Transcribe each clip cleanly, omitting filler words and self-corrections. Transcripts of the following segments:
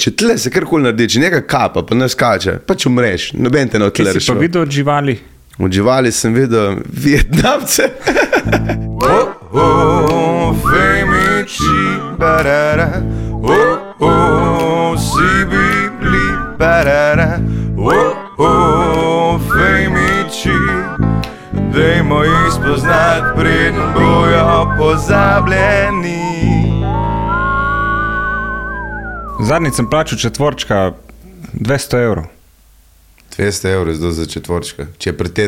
če tle se karkoli naredi, če nekaj kapa, pa ne skače, pač umreš, noben te ne odtle rešil. Kje si pa videl od živali? Od živali sem videl Vietnamce. Femiči, barara, si bibli, barara, femiči, dajmo jih spoznat, preden bojo pozabljeni. Zadnjič sem plačal četvorčka 200 €. 200 € zdaj za četvorčka. Če je pri te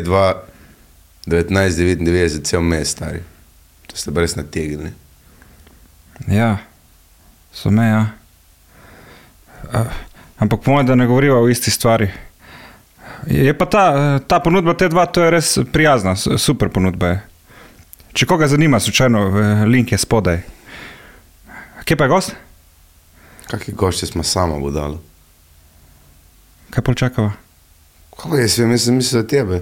1999 cel mes, stari. To ste pa res nategnili. Ja, so me, ja. Ampak po mojem, da ne govoriva o isti stvari. Je pa ta ponudba T2, to je res prijazna, super ponudba je. Če koga zanima, slučajno, link je spodaj. Kje pa je gost? Kakšni gošče smo samo budali? Kaj pol čakava? Kako jaz vem, mislim za tebe.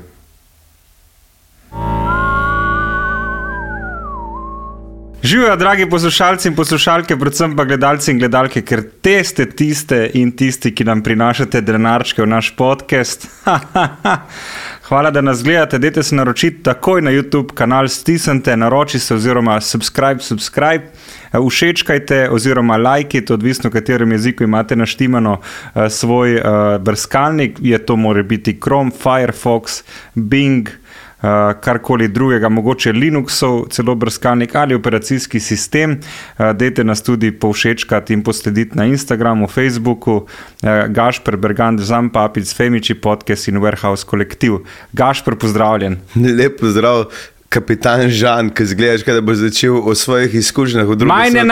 Živijo, dragi poslušalci in poslušalke, predvsem pa gledalci in gledalke, ker te ste tiste in tisti, ki nam prinašate denarčke v naš podcast. Hvala, da nas gledate, dajte se naročiti takoj na YouTube kanal, stisnite, naroči se oziroma subscribe, všečkajte oziroma lajkajte, odvisno v katerem jeziku imate naštimano svoj brskalnik, je to mora biti Chrome, Firefox, Bing, karkoli drugega, mogoče Linuxov, celo brskalnik ali operacijski sistem. Dajte nas tudi povšečkati in poslediti na Instagramu, Facebooku, Gašper, Bergant, Zampapic, Femiči podcast in Warehouse kolektiv. Gašper, pozdravljen. Lep pozdrav, kapitan Žan, ki zgledaš, da boš začel o svojih izkušnjah v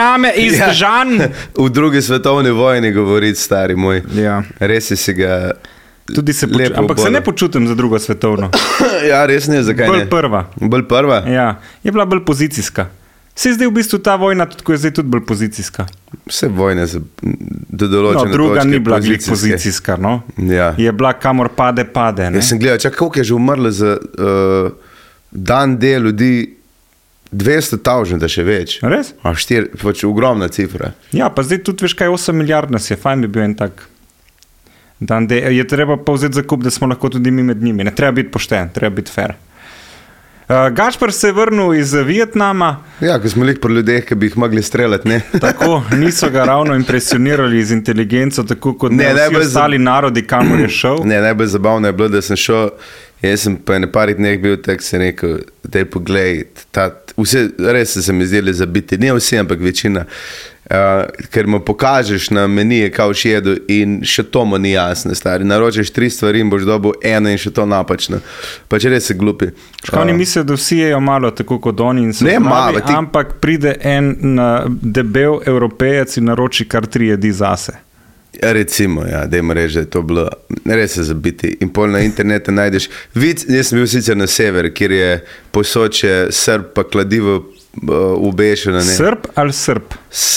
v drugi svetovni vojni govoriti, stari moj. Ja. Res si ga... Ampak se ne počutim za drugo svetovno. Ja, res ne, zakaj bolj ne? Bolj prva? Ja, je bila bolj pozicijska. Se zdaj v bistvu ta vojna, tudi je zdaj tudi bolj pozicijska. Vse vojne se do določene točke druga ni bila pozicijska, no? Ja. Je bila kamor pade, ne? Jaz sem gledal, koliko je že umrlo za dan D ljudi, 200,000, da še več. Res? Pač ogromna cifra. Ja, pa zdaj tudi veš kaj, 8 milijard nas je, fajn bi bil en tak dan D. Je treba pa vzeti zakup, da smo lahko tudi mi med njimi. Ne treba biti pošten, treba biti fair. Gašper se je vrnil iz Vietnama. Ja, ko smo pri ljudeh, ki bi jih mogli streljati, ne? Tako, niso ga ravno impresionirali z inteligenco, tako kot vsi ostali narodi, kamor je šel. Ne, najbolj zabavno je bilo, da sem šel, jaz sem pa parih dneh bil tak, se rekel, daj poglej, vse res se mi zdeli zabiti, ne vsi, ampak večina, ker mu pokažeš na menije, kao šjedu in še to mu ni jasno, stari. Naročeš 3 stvari in boš dobil eno in še to napačno. Pa če res se glupi. Oni mislijo, da vsi jejo malo, tako kot oni in so zdravi, ampak pride en debel evropejec in naroči kar 3 jedi zase. Recimo, ja, dajmo reči, da je to bilo res se zabiti. In pol na internetu najdeš jaz sem bil sicer na sever, kjer je posoče Srb pa kladivo ubešeno. Srb ali Srb?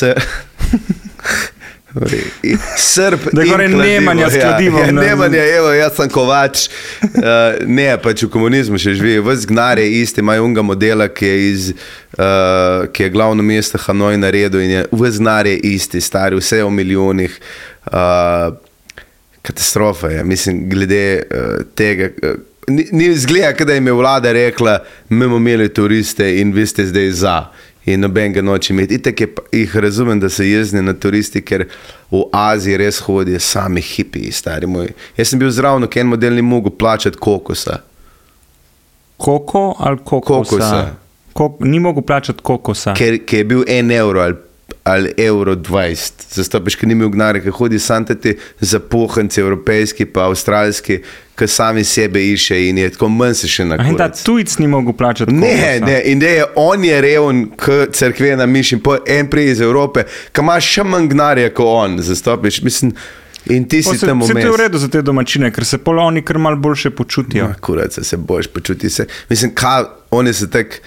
Srb da je Nemanja s kladivom. Ja, Nemanja, evo, jaz sem Kovač. Ne, pač v komunizmu še živi. Ves gnar je isti, imajo unga modela, ki je glavno mesto Hanoj naredil in je ves gnar je isti, stari, vse je v milijonih. Katastrofa je, mislim, glede tega. Ni izgleda, kada jim je vlada rekla, mi bomo imeli turiste in vi ste zdaj za. In noben ga noče imeti. Itak jih razumem, da se jezni na turisti, ker v Aziji res hodijo sami hipiji, stari moj. Jaz sem bil zravno, ker en model ni mogel plačati kokosa. Koko ali kokosa? Ni mogel plačati kokosa. Ker je bil 1 € ali €1,20. Zastopiš, ker ni imel gnare, ker hodi santati zapohanci, evropejski pa avstralski, ki sami sebe išče in je tako manj se še na kurac. In ta tujc ni mogel plačati kokosa? Ne, in da je on je reven k cerkvena miš in en prije iz Evrope, ki ima še manj gnarja kot on, zastopiš, mislim, in ti si tam vmes. Se to je v redu za te domačine, ker se pol oni kar malo boljše počutijo. Kurac, se boljš počuti se. Mislim, oni se tak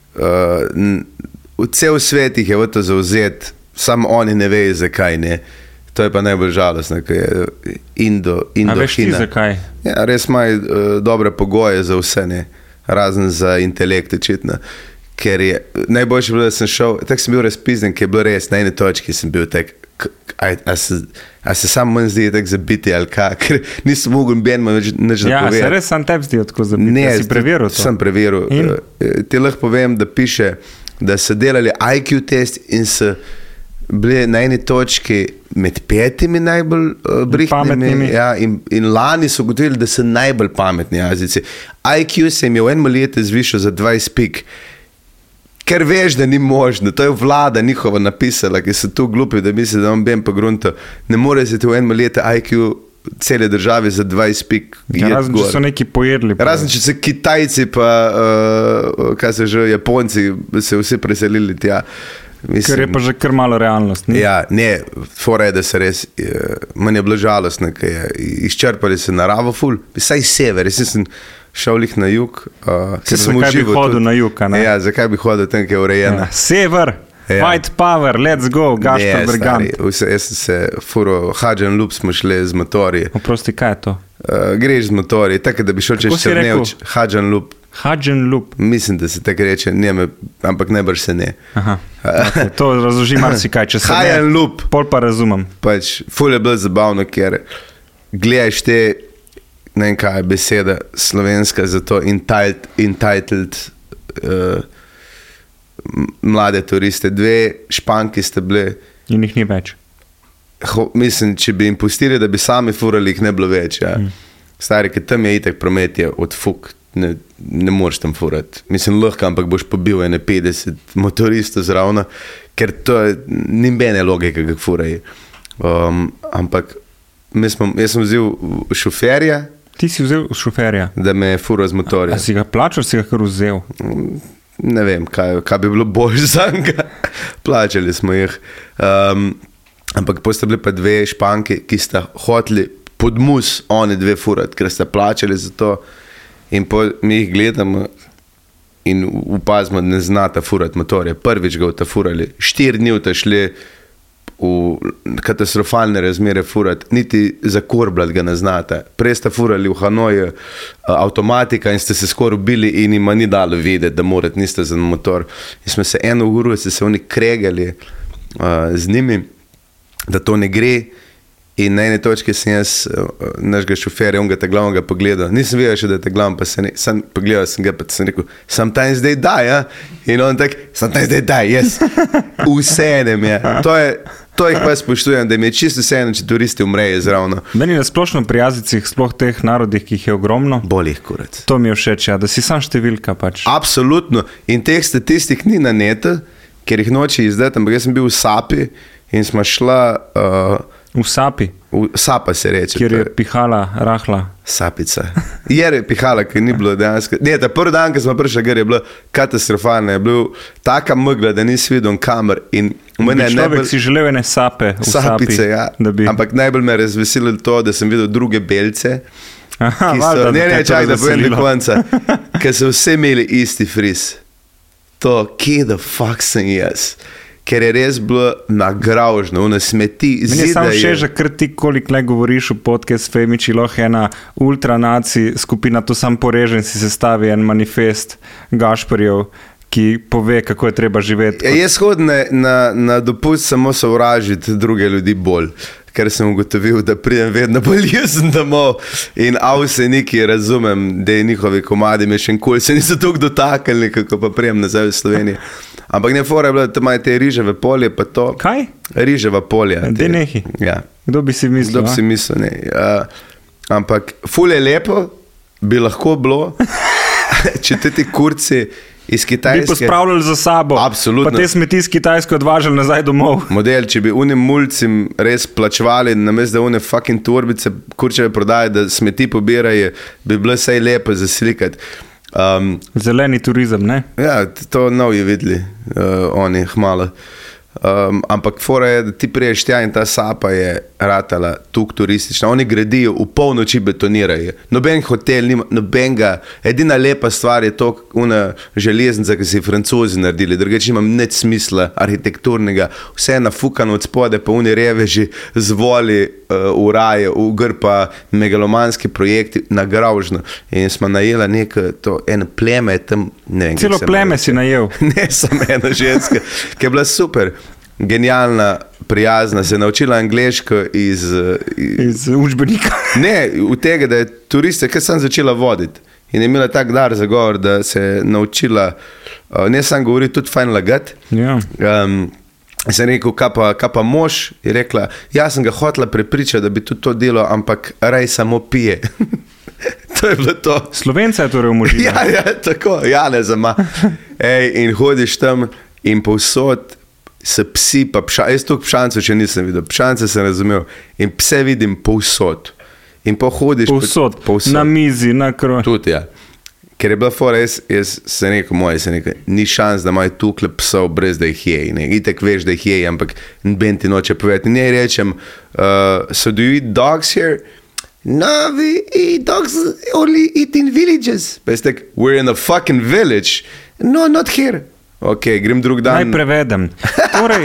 v cel svet jih je v to zauzet, samo oni ne vejo, zakaj ne. To je pa najbolj žalostno, ker je Indo-Hina. A veš ti zakaj? Ja, res imajo dobre pogoje za vse, ne. Razen za intelekt, očitno. ker je najboljše bilo, da sem šel, tako sem bil razpizden, ker je bilo res na eni točki, sem bil tak, a se sam manj zdi tako zabiti ali kaj, ker nisem mogel benima nič da povedati. Se res sam tebi zdi tako zabiti, ne, si preveril to? Sem preveril. Ti lahko povem, da piše, da so delali IQ test in so bili na eni točki med 5 najbolj brihtnimi, ja, in lani so ugotovili, da so najbolj pametni Azijci. IQ se jim je v enem letu zvišal za 20 pik. Ker veš, da ni možno, to je vlada njihova napisala, ki so tu glupi, da misli, da vam ben po gruntu. Ne more se ti v enem letu IQ cele države za 20 pik ja, razen, če so neki pojedli. Razen, če so Kitajci pa, kaj se že, Japonci se vsi preselili tja. Mislim, ker je pa že kar malo realnost. Ni? Ja, ne, fora je, da se res, meni je bilo žalostno, ker je izčrpali se naravo ful, vsaj sever, jaz sem šel lih na jug. Zakaj bi hodil na jug, ne? Ja, zakaj bi hodil tam, ki je urejena. Ja, sever, white power, let's go, Gašper Bergant. Jaz sem se furo, Hadžan Lup smo šli z motorji. Oprosti, kaj je to? Greš z motorji, tako da bi šel čez Črnevč, Hadžan Lup. Hadžan Lup. Mislim, da se tako reče, ampak najbrž se ne. Aha, okay, to razloži marsikaj, če se Hadžan Lup. Pol pa razumem. Pač, ful je bilo zabavno, ker gledaš te, ne vem kaj je beseda slovenska za to, entitled mlade turiste. 2 Španki ste bili. In jih ni več. Mislim, če bi jim pustili, da bi sami furali, jih ne bilo več. Ja. Stari, ker tam je itak promet je od fuk. Ne moreš tam furati. Mislim, lahko, ampak boš pobil 50 motoristov zravno, ker to je nobene logike, kako furajo. Ampak jaz sem vzel šoferja. Ti si vzel šoferja? Da me je fural z motorja. A si ga plačal, si ga kar vzel? Ne vem, kaj bi bilo bolj za njega. Plačali smo jih. Ampak potem sta bili pa 2 Španki, ki sta hoteli pod mus oni 2 furati, ker sta plačali za to. In mi jih gledamo in upazimo, da ne znata furati motorje. Prvič ga v ta furali. 4 dni v ta šli v katastrofalne razmere furati. Niti za korblat ga ne znata. Prej sta furali v Hanoju avtomatika in ste se skoraj ubili in ima ni dalo vedeti, da morate, niste za motor. In smo se eno uro, se oni kregali z njimi, da to ne gre. In na eni točki sem jaz našega šoferja, on ga ta glavnega pogledal. Nisem vedel še, da je ta glavno, pa sem pogledal sem ga, pa sem rekel, sometimes they die, ja? In on tak, sometimes they die, yes. Vseeno je. To jih pa spoštujem, da mi je čisto vseeno, če turisti umrejo zravno. Meni na splošno pri Azijcih, sploh teh narodih, ki jih je ogromno. Bolj jih kurac. To mi je všeč, ja, da si sam številka pač. Absolutno. In teh statistik ni na netu, ker jih noče izdati, ampak jaz sem bil v Sapi in smo šla... V Sapi? Sapa se reče. Kjer je pihala rahla. Sapica. Je pihala, ker ni bilo dejansko. Ne, ta prvi dan, ko smo prišli, ker je bilo katastrofalno, je bil taka megla, da nisi videl kamer. Človek si želel ene sape v Sapice, Sapi. Ja. Bi... Ampak najbolj me je razveselilo to, da sem videl druge belce. Aha, so, čak, da povem do konca. Ker so vse imeli isti fris. To, kje the fuck sem jaz? Ker je res bilo nagraužno, v smeti. Meni je samo še, že kar ti koliko le govoriš v podcast Femiči, lahko ena ultranaci skupina, to sam poreže in si sestavi en manifest Gašperjev, ki pove, kako je treba živeti. Jaz hodim na dopust samo sovražiti druge ljudi bolj, ker sem ugotovil, da pridem vedno bolj jezen domov in avseniki razumem, da je njihovi komadi mešen kul, se niso toliko dotaknili, kako pa prijem nazaj v Sloveniji. Ampak ne fora je bilo, da tam imajo te riževe polje, pa to... Kaj? Riževa polja. De nehi. Ja. Kdo bi si mislil? Kdo bi si mislil, ne. Ampak ful je lepo, bi lahko bilo, če te ti kurci iz Kitajske... Bi pospravljali za sabo. Absolutno. Pa te smeti iz Kitajske odvažali nazaj domov. Model, če bi unim mulcim res plačevali, namesto da une fucking turbice kurčeve prodaje, da smeti pobirajo, bi bilo vsaj lepo zaslikati. Zeleni turizem, ne? Ja, to novi videli, oni hmalo. ampak fora je, da ti priješ tja in ta sapa je ratala tuk turistična. Oni gradijo, v polnoči betonirajo. Noben hotel nima, nobenga. Edina lepa stvar je to, una železnica, ki si Francozi naredili. Drugače imam nič smisla arhitekturnega. Vse je nafukano od spode, pa oni reveži zvoli v raje, v grpa megalomanski projekti na Gravžno. In smo najela eno pleme tam, ne vem. Celo pleme si najel. Ne, samo ena ženska, ki je bila super. Genialna, prijazna, se je naučila angleško iz učbenika. Ne, v tega, da je turiste, ki sem začela voditi. In je imela tak dar za govor, da se je naučila, ne sam govoriti, tudi fajn lagati. Ja. Sem rekel, kaj pa mož, je rekla, jaz sem ga hotela prepričati, da bi tudi to delo, ampak raj samo pije. To je bilo to. Slovenca je torej umožila. Ja, tako, ne zama. In hodiš tam in povsod se psi, pa jaz tukaj pšancev še nisem videl, pšance sem razumel in pse vidim povsod. In pohodiš povsod, na mizi, na kroj. Tudi, ja. Ker je bila fora, jaz sem rekel, ni šans, da imajo tukle psov brez da jih je. Itek veš, da jih je, ampak ben ti noče povedati. In ja rečem, so do you eat dogs here? No, we eat dogs only eat in villages. Pa jaz tak, we're in a fucking village. No, not here. Ok, grem drug dan. Naj prevedem. Torej.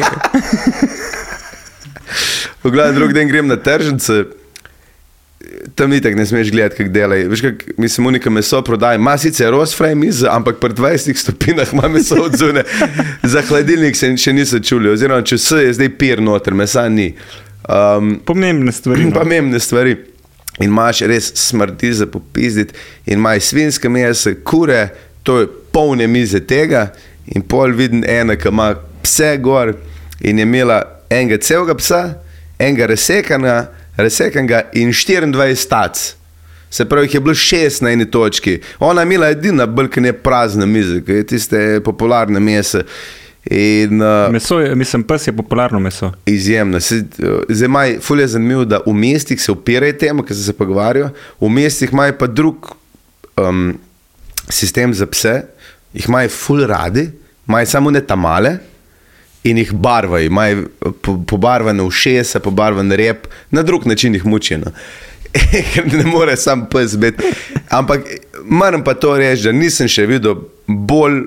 V glavnem drug dan grem na tržnice, tam itak ne smeš gledati, kak delaj. Veš kak, mislim, unika meso prodaja, ima sicer rozfraj miza, ampak pri 20 stopinah ima meso od zune. Za hladilnik se še niso čuli, oziroma če se je zdaj pir noter, mesa ni. Pomembne stvari. Pomembne stvari. In imaš res smrti za popizditi in imaš svinjske mese, kure, to je polne mize tega. In pol vidim ena, ki ima pse gor in je imela enega celega psa, enega razsekanega in 24 tac. Se pravi, jih je bilo 6 na eni točki. Ona je imela edina bolj, ki je prazna miza, ki je tiste popularne mese. In, meso je, mislim, pes je popularno meso. Izjemno. Zdaj maj, ful je zanimivo, da v mestih se upirajo temu, ki se pogovarjajo, v mestih imajo pa drug sistem za pse, jih imajo ful radi, imajo samo ne tamale in jih barvajo, imajo pobarvane ušesa, pobarvan rep, na drug način jih mučijo. Ker ne more sam pes biti. Ampak moram pa to reči, da nisem še videl bolj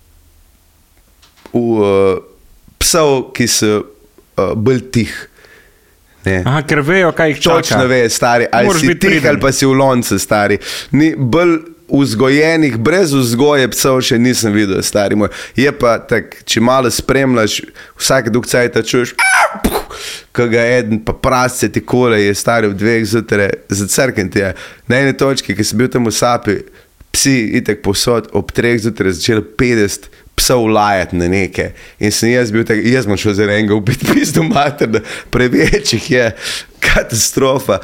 psov, ki so bolj tih. Aha, ker vejo, kaj jih čaka. Točno vejo, stari, ali Moraš si tih ali pa si v loncu, stari. Ni bolj vzgojenih, brez vzgoje psov še nisem videl, stari moj. Je pa tak, če malo spremljaš, vsak dug cajta čuješ, ko ga eden pa prasce ti kole je stari v 2 zjutraj, za crken ti je. Na eni točki, ki sem bil tam v Sapi, psi itak posod ob 3 zjutraj začeli 50 psov lajati na neke. In sem jaz bil tak, jaz bom šel za enega ubiti pizdu mater, da prevečih je katastrofa.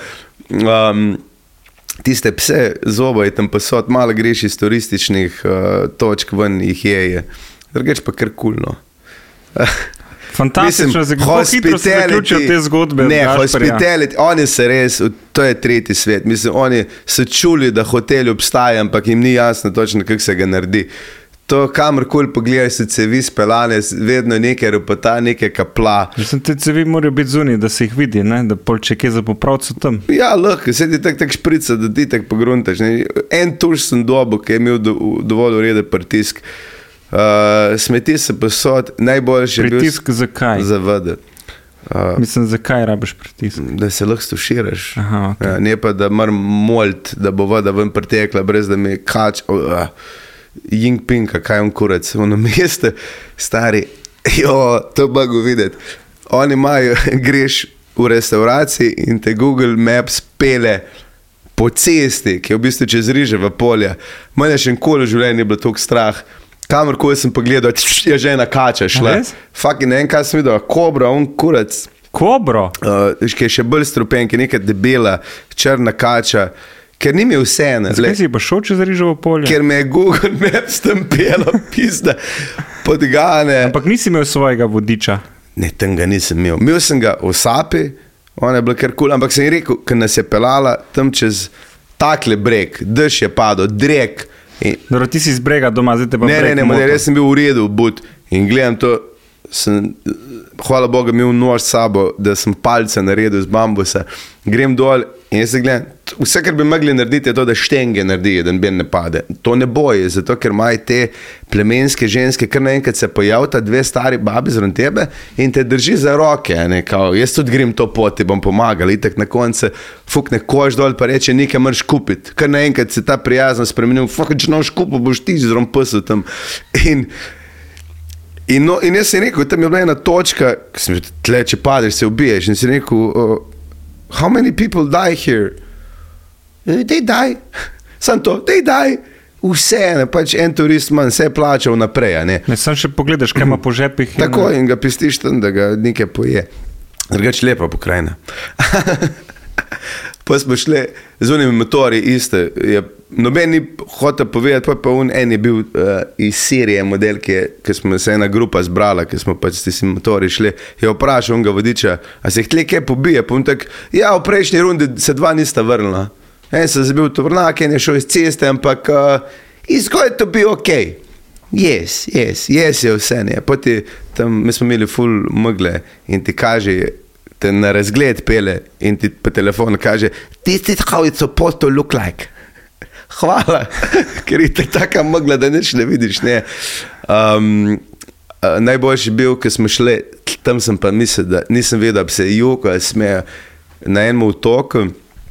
Tiste pse zoba je tam posod, malo greš iz turističnih točk ven jih je. Drugač pa kar kulno. Fantastično, kako hitro se zaključijo te zgodbe. Ne, hospitality, oni se res, to je tretji svet. Mislim, oni so čuli, da hoteli obstaja, ampak jim ni jasno točno, kako se ga naredi. To kamorkoli pogledaš, se cevi spelane, vedno nekaj ropota, nekaj kapla. Mislim, te cevi morajo biti zunaj, da se jih vidi, ne? Da pol če kje za popravcu tam. Ja, lahko, se ti tak šprica, da ti tak pogruntaš. Ne? En tuš sem dobo, ki je imel dovolj urede pritisk. Smeti se posod, najboljše je bil... Pritisk za kaj? Za vode. Mislim, zakaj rabiš pritisk? Da se lahko stuširaš. Aha, okay. Ne pa, da moram molt, da bo voda ven pritekla, brez da mi kač... Yingpinka, kaj on kurac, ono meste, stari, to bago videti. Oni imajo, greš v restauraciji in te Google Maps pele po cesti, ki je v bistvu čez riževa polja. Mene še nikoli v življenju je bilo toliko strah. Kamorkoli sem pogledal, je že ena kača šla. Fucking ne vem, kaj sem videl, kobra, on kurac. Kobro? Ki je še bolj strupen, ki je neka debela, črna kača. Ker ni mi vseeno. Zakaj si pa šel čez riževo polje? Ker me je Google Maps tam pelo, pizda, podgane. Ampak nisi imel svojega vodiča? Ne, tam ga nisem imel. Imel sem ga v Sapi, ona je bila kar kul, ampak sem ji rekel, ker nas je pelala tam čez takle breg, dež je padel, drek. Dobro, ti si iz brega doma, zdaj te pa breg moto. Ne, jaz sem bil v redu, but, in gledam to, sem, hvala Bogu, imel nož s sabo, da sem palce naredil iz bambusa, grem dol in jaz se gledam, vse, kar bi mogli narediti, je to, da štenge naredi, da noben ne pade. To ne boje, zato ker imajo te plemenske ženske, kar naenkrat se pojavita dve stari babi zraven tebe in te drži za roke, ne, kao, jaz tudi grem to pot, ti bom pomagal, itak na koncu fukne koš dol pa reče, nekaj moraš kupiti, kar naenkrat se ta prijaznost spremenil, če noš kupil, boš ti zraven psu tam. In jaz sem rekel, tam je bila ena točka, ko sem rekel, tle, če padeš, se ubiješ, in sem rekel, how many people die here? They die. Sam to, they die. Vse, ne, pač en turist manj, vse je plačal naprej, ne. Ne, sam še pogledaš, kaj ima po žepih. Tako, in ga pistiš tam, da ga nekaj poje. Drugač lepa pokrajina. Pa smo šli z unimi motori iste. Noben ni hotel povedati, pa en je bil iz Sirije model, ki smo se ena grupa zbrala, ki smo pač s tistimi motori šli, je vprašal onega vodiča, a se jih tle kaj pobije? Pa on tak, ja, v prejšnji rundi se dva nista vrnila. En se zabil v tovornjak, en je šel iz ceste, ampak it's going to be okay. Yes je vse, ne. Poti tam, mi smo imeli ful megle in ti kaže, te na razgled pele in ti po telefonu kaže, this is how it's supposed to look like. Hvala, ker je taka megla, da nič ne vidiš, ne. Najboljši bil, ko smo šli, tam sem pa mislil, da nisem vedel, da bi se joko smejo na enem otoku,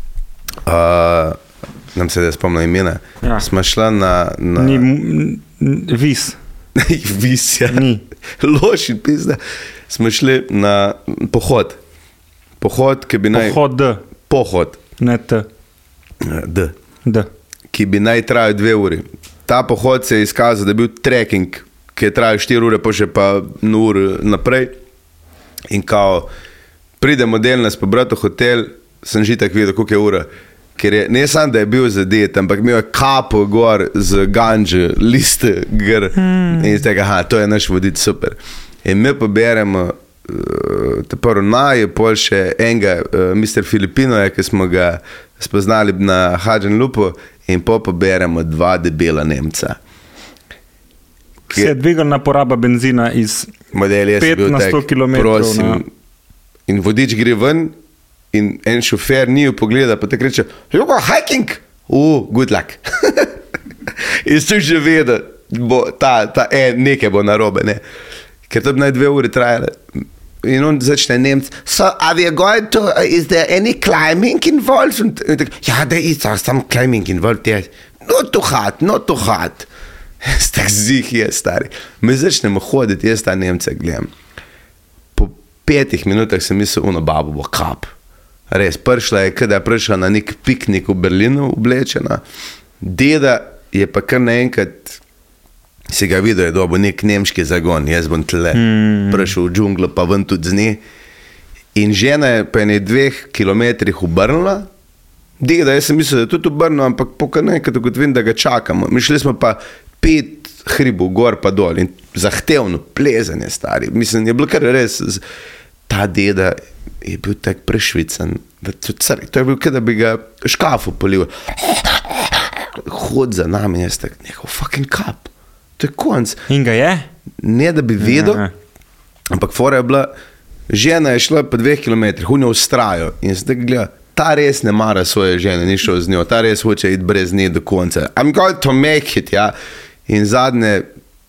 nam se da spomnil imena, ja. Smo šla na... Vis. Vis, ja. Ni. Loš in pizda. Smo šli na pohod. Pohod, ki bi naj... Pohod D. Pohod. Ne T. D. Ki bi naj trajal 2 uri. Ta pohod se je izkazal, da je bil trekking, ki je trajal 4 ure, pa še pa uro naprej. In kao, pridemo del nas pobrati v hotel, sem že tak videl, koliko je ura. Ker je, ne samo, da je bil zadet, ampak imel je kapo gor z ganže, liste gr. In iz tega, to je naš vodič, super. In mi poberemo te prvo naj, pol še enega, Mr. Filipino je, ki smo ga spoznali na Hadžan Lupu, in poberemo 2 debela Nemca. Se je dvigalna poraba benzina iz 5 na 100 km. Prosim. In vodič gre ven in en šofer ni jo pogleda, pa te reče, you go hiking? Good luck. In sem že vedel, nekaj bo narobe, ne. Ker to bi naj 2 uri trajale. In on začne Nemc, so are we going to, is there any climbing involved? In tako, ja, there is some climbing involved, yes. Not too hard. Tak zih je, stari. Mi začnemo hoditi, jaz ta Nemca gledam. Po 5 minutah sem mislil, ono babo bo kap. Res, prišla je, kada je prišla na nek piknik v Berlinu oblečena. Deda je pa kar naenkrat, si ga videl, je dobil nek nemški zagon, jaz bom tle prišel v džunglo, pa ven tudi z nje. In žena je pa 2 kilometrih obrnila. Deda, jaz sem mislil, da je tudi obrnil, ampak po kar naenkrat ugotovim, da ga čakamo. Mi šli smo pa 5 hribov gor pa dol in zahtevno plezanje, stari. Mislim, je bilo kar res, ta deda je bil tak prešvican, da to je bil, da bi ga škafu polil. Hod za nami, jaz tak, nekaj fucking kap. To je konc. In ga je? Ne, da bi vedel, ampak fora je bila, žena je šla pa 2 kilometrih, v njo ustrajo in se tako gleda, ta res ne mara svoje žene, ni šel z njo, ta res hoče iti brez nje do konca. I'm going to make it, ja. In zadnji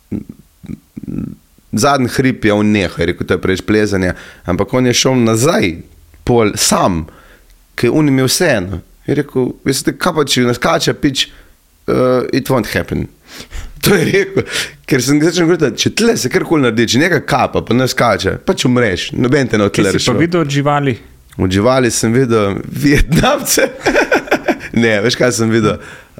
hrib je on nehal, je rekel, to je preč plezanje, ampak on je šel nazaj, pol sam, ker on imel vseeno. Je rekel, veste, kaj pa če naskače pič, it won't happen. To je rekel, ker sem začel govoriti, če tle se karkoli naredi, če nekaj kapa, pa naskače, pa če umreš, noben te na tle rešil. Kje si pa videl od živali? Od živali sem videl Vietnamce. Ne, veš kaj sem videl?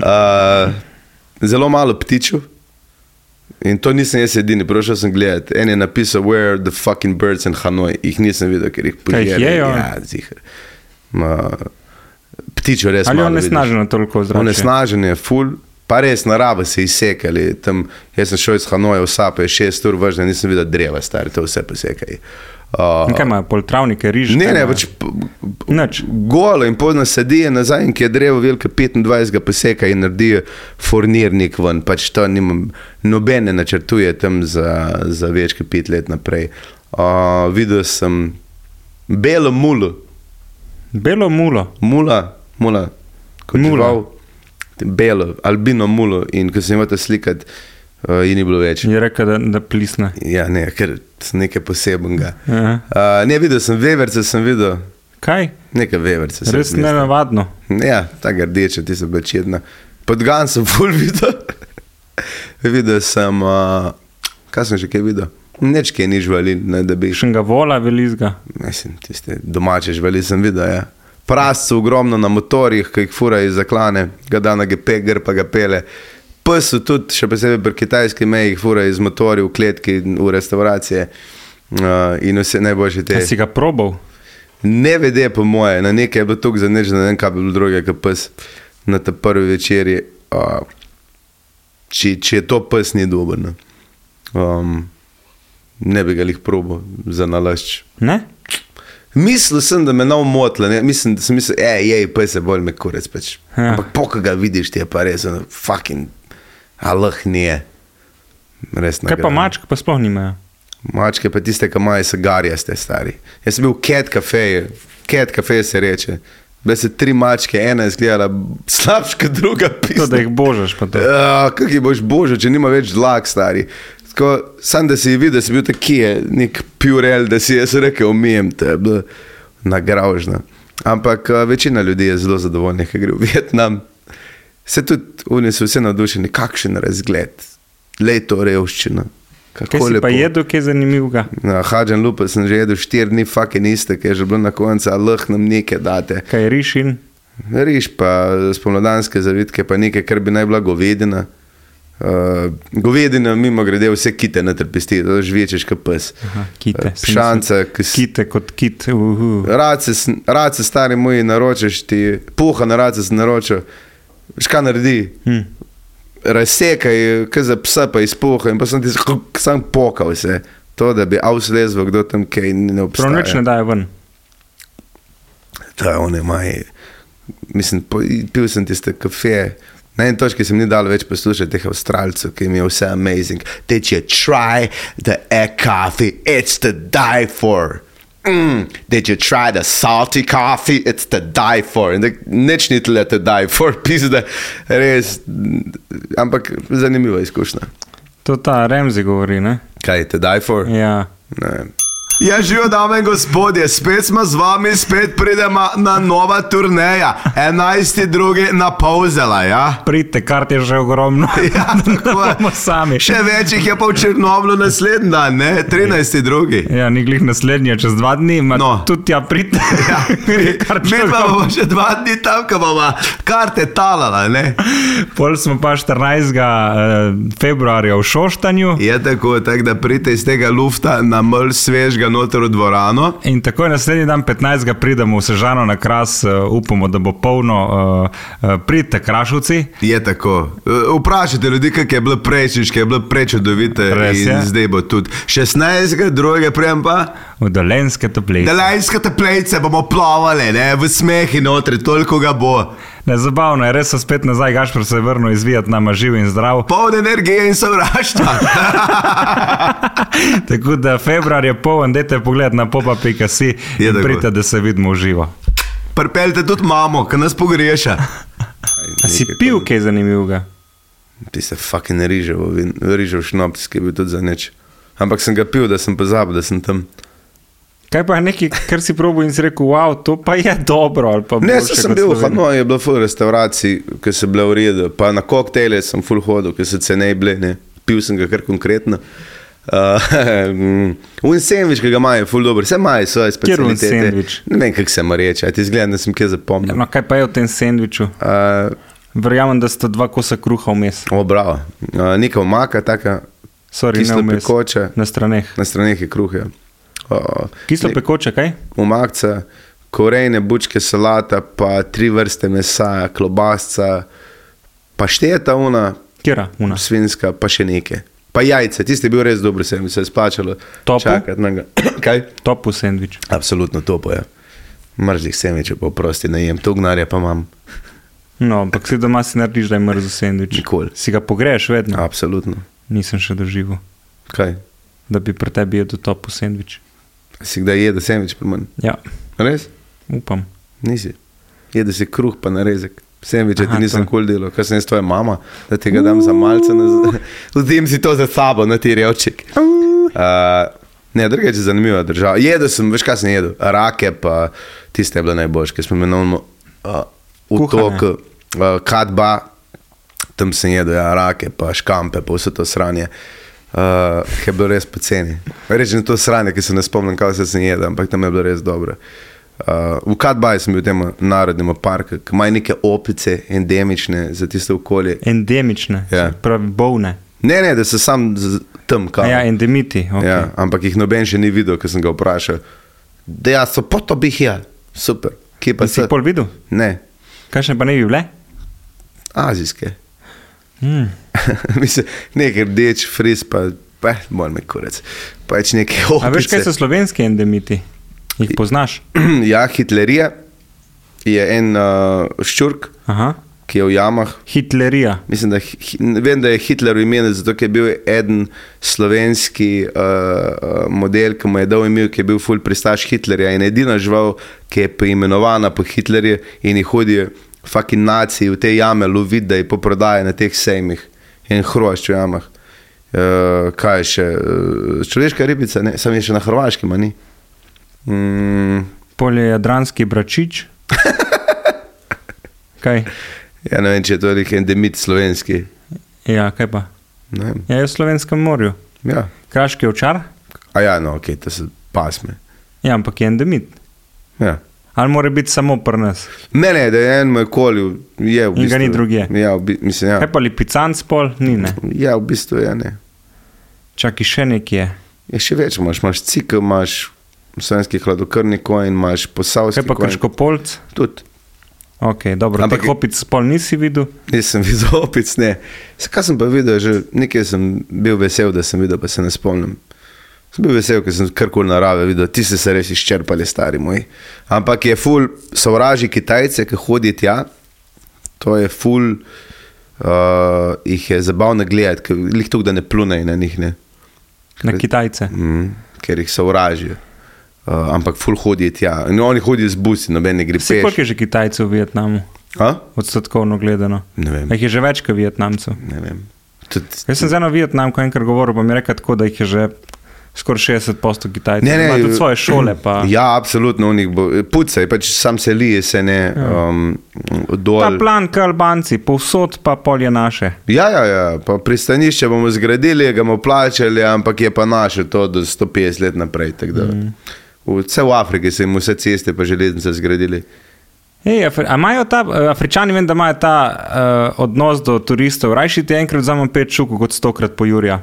Zelo malo ptičev. In to nisem jaz edini, prošel sem gledati. En je napisal, where are the fucking birds in Hanoi. Jih nisem videl, ker jih pojeli. Kaj jih jejo? Ja, zihar. Ptičev res ali malo on nesnažen toliko v zraku? On nesnažen je ful, Pa res narava se izsekali. Tam, jaz sem šel iz Hanoja v Sape, 6 ur vržen, nisem videl dreva, stari, to vse posekaj. Kaj imajo, poltravnike, riž? Ne, golo in pozno sedijo nazaj in ki je drevo velike 25 ga poseka in naredijo furnirnik ven, pač to nimam, nobene načrtuje tam za več kot 5 let naprej. Videl sem belo mulo. Belo mulo? Mula, kot žival, belo, albino mulo in ko sem imel to slikati, in ni bilo več. Je rekel, da plisne. Ja, ne, ker sem nekaj posebenega. Ne, videl sem veverce, sem videl. Kaj? Nekaj veverce. Res nenavadno. Ja, tako rdeče, ti so bila čedna. Podgan sem ful videl. Videl sem, kaj sem že kaj videl? Neč kaj ni živali, ne, da bi... Šenga vola velizga. Mislim, tiste domače živali sem videl, ja. Prasce ogromno na motorjih, ki jih fura iz zaklane, ga da na GP, pa ga pele. Psu tudi, še posebej pri kitajski meji, jih fura iz motorjev v kletki, v restauracije in vse najboljše te. A si ga probal? Ne vede po moje, na nekaj je bilo toliko za neč, da ne vem, kaj bi bilo druge, kot pes na ta prvi večeri. Če je to pes, ni dober. Ne bi ga lih probal za nalašč. Ne? Mislil sem, da me nav motla, mislim, da sem mislil, pes je bolj me kurec pač. Ja. Ampak poka ga vidiš, ti je pa res, fucking, nije. Res kaj pa mačke pa sploh nimajo? Mačke pa tiste, ki imajo sagarjaste, stari. Jaz sem bil v Cat Cafe se reče. Bile se 3 mačke, ena je izgledala slabš kot druga pisa. To, da jih božaš pa to. Kako jih boš božal, če nima več dlak, stari. Tako, sam da si videl, da si bil taki nek purel, da si jaz rekel, umijem te, je bilo nagražno. Ampak večina ljudi je zelo zadovoljnih, ki gre v Vietnam. Se tudi oni so vse navdušeni, kakšen razgled, lej to revščina. Kaj si pa jedel, kaj je zanimivega? Na Hadžan Lupa sem že jedel 4 dni fucking iste, ki je že bilo na koncu, nam nekaj date. Kaj je riž in? Riž pa spomladanske zavitke, pa nekaj, kar bi naj bila govedina. Govedina mimo grede vse kite natrpesti, da žvečeš kot pes. Aha, kite. Pšanca. Kite kot kit. Race stari moji naročeš ti, puha na race si naročil. Škaj naredi? Razsekaj, kaj za psa pa izpuha in pa sem ti sam pokal vse. To, da bi avslezval, kdo tam kaj ne obstaja. Prav nič ne daje ven. To je one maj. Mislim, pil sem tiste kafe. Na eni točki sem ni dal več poslušati teh Avstralcev, ki mi je vse amazing. Did you try the egg coffee? It's to die for. Did you try the salty coffee? It's to die for. Neč ni tle to die for, pizda. Res, ampak zanimiva izkušnja. To ta Ramsey govori, ne? Kaj, to die for? Ja. Ne. Ja, živo, dame in gospodje, spet smo z vami, spet pridemo na nova turneja. 11.2. na Polzela, ja? Pridite, kart je že ogromno. Ja, tako. Sami. Še več jih je pa v Črnomlju naslednji dan, ne? 13.2. Ja, ni glih naslednje, čez 2 dni, tudi ja, pridite. Ja, mi pa bomo še 2 dni tam, ko bomo karte talala, ne? Pol smo pa 14. februarja v Šoštanju. Je tako, da pridite iz tega lufta na ml svežga noter v dvorano. In takoj naslednji dan 15. pridemo v Sežano na Kras, upamo, da bo polno. Pridite Krašovci. Je tako. Vprašajte ljudi, kak je bilo prejčiš, kak je bilo prečudovite in zdaj bo tudi 16.2. prijem pa v Dolenjske Toplice. Dolenjske Toplice bomo plavali, ne, v smehi notri, toliko ga bo. Nezabavno je, res so spet nazaj, Gašper se je vrnil iz Vietnama živ in zdrav. Poln energije in sovraštva. Tako da februar je poln, dajte pogled na popa.si in pridite, da se vidimo v živo. Pripeljte tudi mamo, ki nas pogreša. A si pil kaj zanimivega? Ti se fucking rižev šnops, ki je bil tudi za neč. Ampak sem ga pil, da sem pozabil, da sem tam. Kaj pa nekaj, kar si probil in si rekel, wow, to pa je dobro? Ali pa ne, sem bil v Hanoju, je bilo ful restauracij, ki so bile v redu, pa na koktejle sem ful hodil, ki so cenej bile, ne. Pil sem ga kar konkretno. Un sandvič, ki ga imajo, ful dobro, vse imajo svoje specialitete. Kjer un sandvič? Ne vem, kako se mu reče, a ti izgledam, da sem kje zapomnil. No, kaj pa je v tem sandviču? Verjamem, da sta 2 kosa kruha vmes. Bravo. Neka omaka, taka kislo pekoča. Na straneh. Na straneh je kruh, ja. Kislo pekoča, kaj? Omakca, korejne bučke salata, pa 3 vrste mesa, klobasca, pašteta ona, Kjera, una? svinska, pa še neke. Pa jajce, tisti je bil res dober sendvič, se je splačalo Topu? čakati na ga. Kaj? Topu sendvič. Absolutno topo, ja. Mrzlih sendvičev pa prosti najem, to gnarja pa imam. No, ampak si doma si narediš, da je mrzel sendvič. Nikoli. Si ga pogreješ vedno? Absolutno. Nisem še doživel, Kaj? da bi pri tebi jedel topu sendvič. Si kdaj jedel sendvič pri meni? Ja, Res? upam. Nisi. Jedel si kruh pa narezek. Sendviče Aha, ti nisem to. kul delal. Kaj sem jaz tvoja mama, da ti ga dam za malce. Vzim si to za sabo, na ti revček. Ne, drugače je zanimiva država. Jedel sem, veš kaj sem jedel? Rake pa tiste je bilo najboljše, ker smo imenovali v to, Kadba, tam sem jedel rake pa škampe pa vse to sranje. Ki je bilo res poceni. Rečem to sranje, ki se ne spomnim, kako se sem jedel, ampak tam je bilo res dobro. V Kadbaju sem bil v tem narodnem parku, ki imajo neke opice endemične za tiste okolje. Endemične, Ja. pravi bovne. Ne, da so sam tam kao. Ja, endemiti, ok. Ja, ampak jih noben še ni videl, ker sem ga vprašal. Da ja, so poto bih ja. Super. Kje pa Si so? pol videl? Ne, Kakšne pa ne bi bile? azijske. Mislim, nekaj rdeč, fris, pa moram me kurec. Pa več neke opice. A veš, kaj so slovenski endemiti? Jih poznaš? Ja, Hitlerija je en ščurk, Aha. ki je v jamah. Hitlerija. Mislim, vem, da je Hitler imen, zato ker je bil eden slovenski model, ki mu je dal ime, ki je bil ful pristaš Hitlerja in edina žival, ki je poimenovana po Hitlerju in jih hodijo fucking naciji v te jame loviti, da jih poprodaje na teh sejmih in hrošč v jamah. Kaj je še? Človeška ribica, ne? Sam je še na Hrvaškem, a ni? Poljadranski bračič. Kaj? Ja, ne vem, če je to nek endemit slovenski. Ja, kaj pa? Ne vem. Ja, je v Slovenskem morju. Ja. Kraški ovčar? A ja, no, ok, to so pasme. Ja, ampak je endemit. Ja. Ali mora biti samo pri nas? Ne, da je en moj okolju, je v bistvu. In ga ni drugje? Ja, mislim, ja. Kaj pa lipicanc pol? Ni, ne. Ja, v bistvu je, ne. Čakaj, še nekje. Je še več, imaš cikl, imaš slovenski hladokrvni konj, imaš posavski Kaj pa konj. krškopolc? Tudi. Ok, dobro. Ampak Teh opic pol nisi videl? Nisem videl opic, ne. Kaj sem pa videl, že nekaj sem bil vesel, da sem videl, pa se ne spomnim. Sem bil vesel, ker sem karkoli narave videl, ti se res izčrpali, stari moji. Ampak je ful, sovraži Kitajce, ki hodi tja, to je ful, jih je zabavno gledati, ker lih tukaj, da ne plunejo na njih, ne. Na Kitajce? Ker jih sovražijo. Ampak ful hodi tja. In oni hodijo z busi, noben ne gre Vse peš. koliko je že Kitajcev v Vietnamu? Odstotkovno gledano. Ne vem. Jih je že več kot Vietnamcev. Ne vem. Jaz sem z eno Vietnamko enkrat govoril, pa mi je rekel tako, da jih je že skoraj 60% Kitajcev. Ne, Imajo tudi svoje šole. Pa... Ja, absolutno, pucaj, pač sam se lije, se ne dol. Ta plan, k Albanci, povsod pa pol je naše. Ja, pa pristanišče bomo zgradili, ga bomo plačali, ampak je pa naše to do 150 let naprej. Vse v Afriki se jim vse ceste pa železnice zgradili. Ej, Afričani vem, da imajo ta odnos do turistov. Rajši ti enkrat vzamem 5 šukov kot 100krat po Jurja.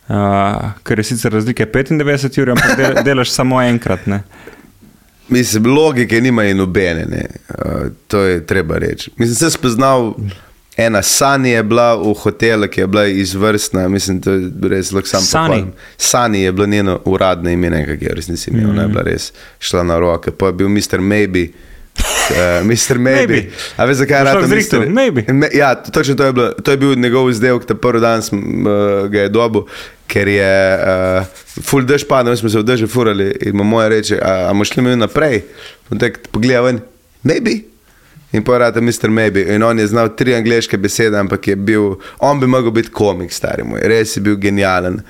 Ker je sicer razlike 95 Jurja, ampak delaš samo enkrat. Ne? Mislim, logike nimajo nobene, ne. To je treba reči. Mislim, se spoznal, ena Sani je bila v hotelu, ki je bila izvrstna, mislim, to je res lahko sam pohvalim. Sani je bilo njeno uradno ime, nekaj, ki je res nisi imel, ne je bila res šla na roke. Pa je bil Mr. Maybe. Mr. Maybe. A veš, zakaj je rado Mr. Maybe. Ja, točno to je bil njegov izdelek, ta prvi dan ga je dobil, ker je ful dež padal, smo se v dežju furali in mu moja reče, a moš šli mi naprej? Pogleda ven, maybe. In pa je rado Mr. Maybe. In on je znal 3 angleške besede, ampak je bil, on bi mogel biti komik, stari moj. Res je bil genijalen.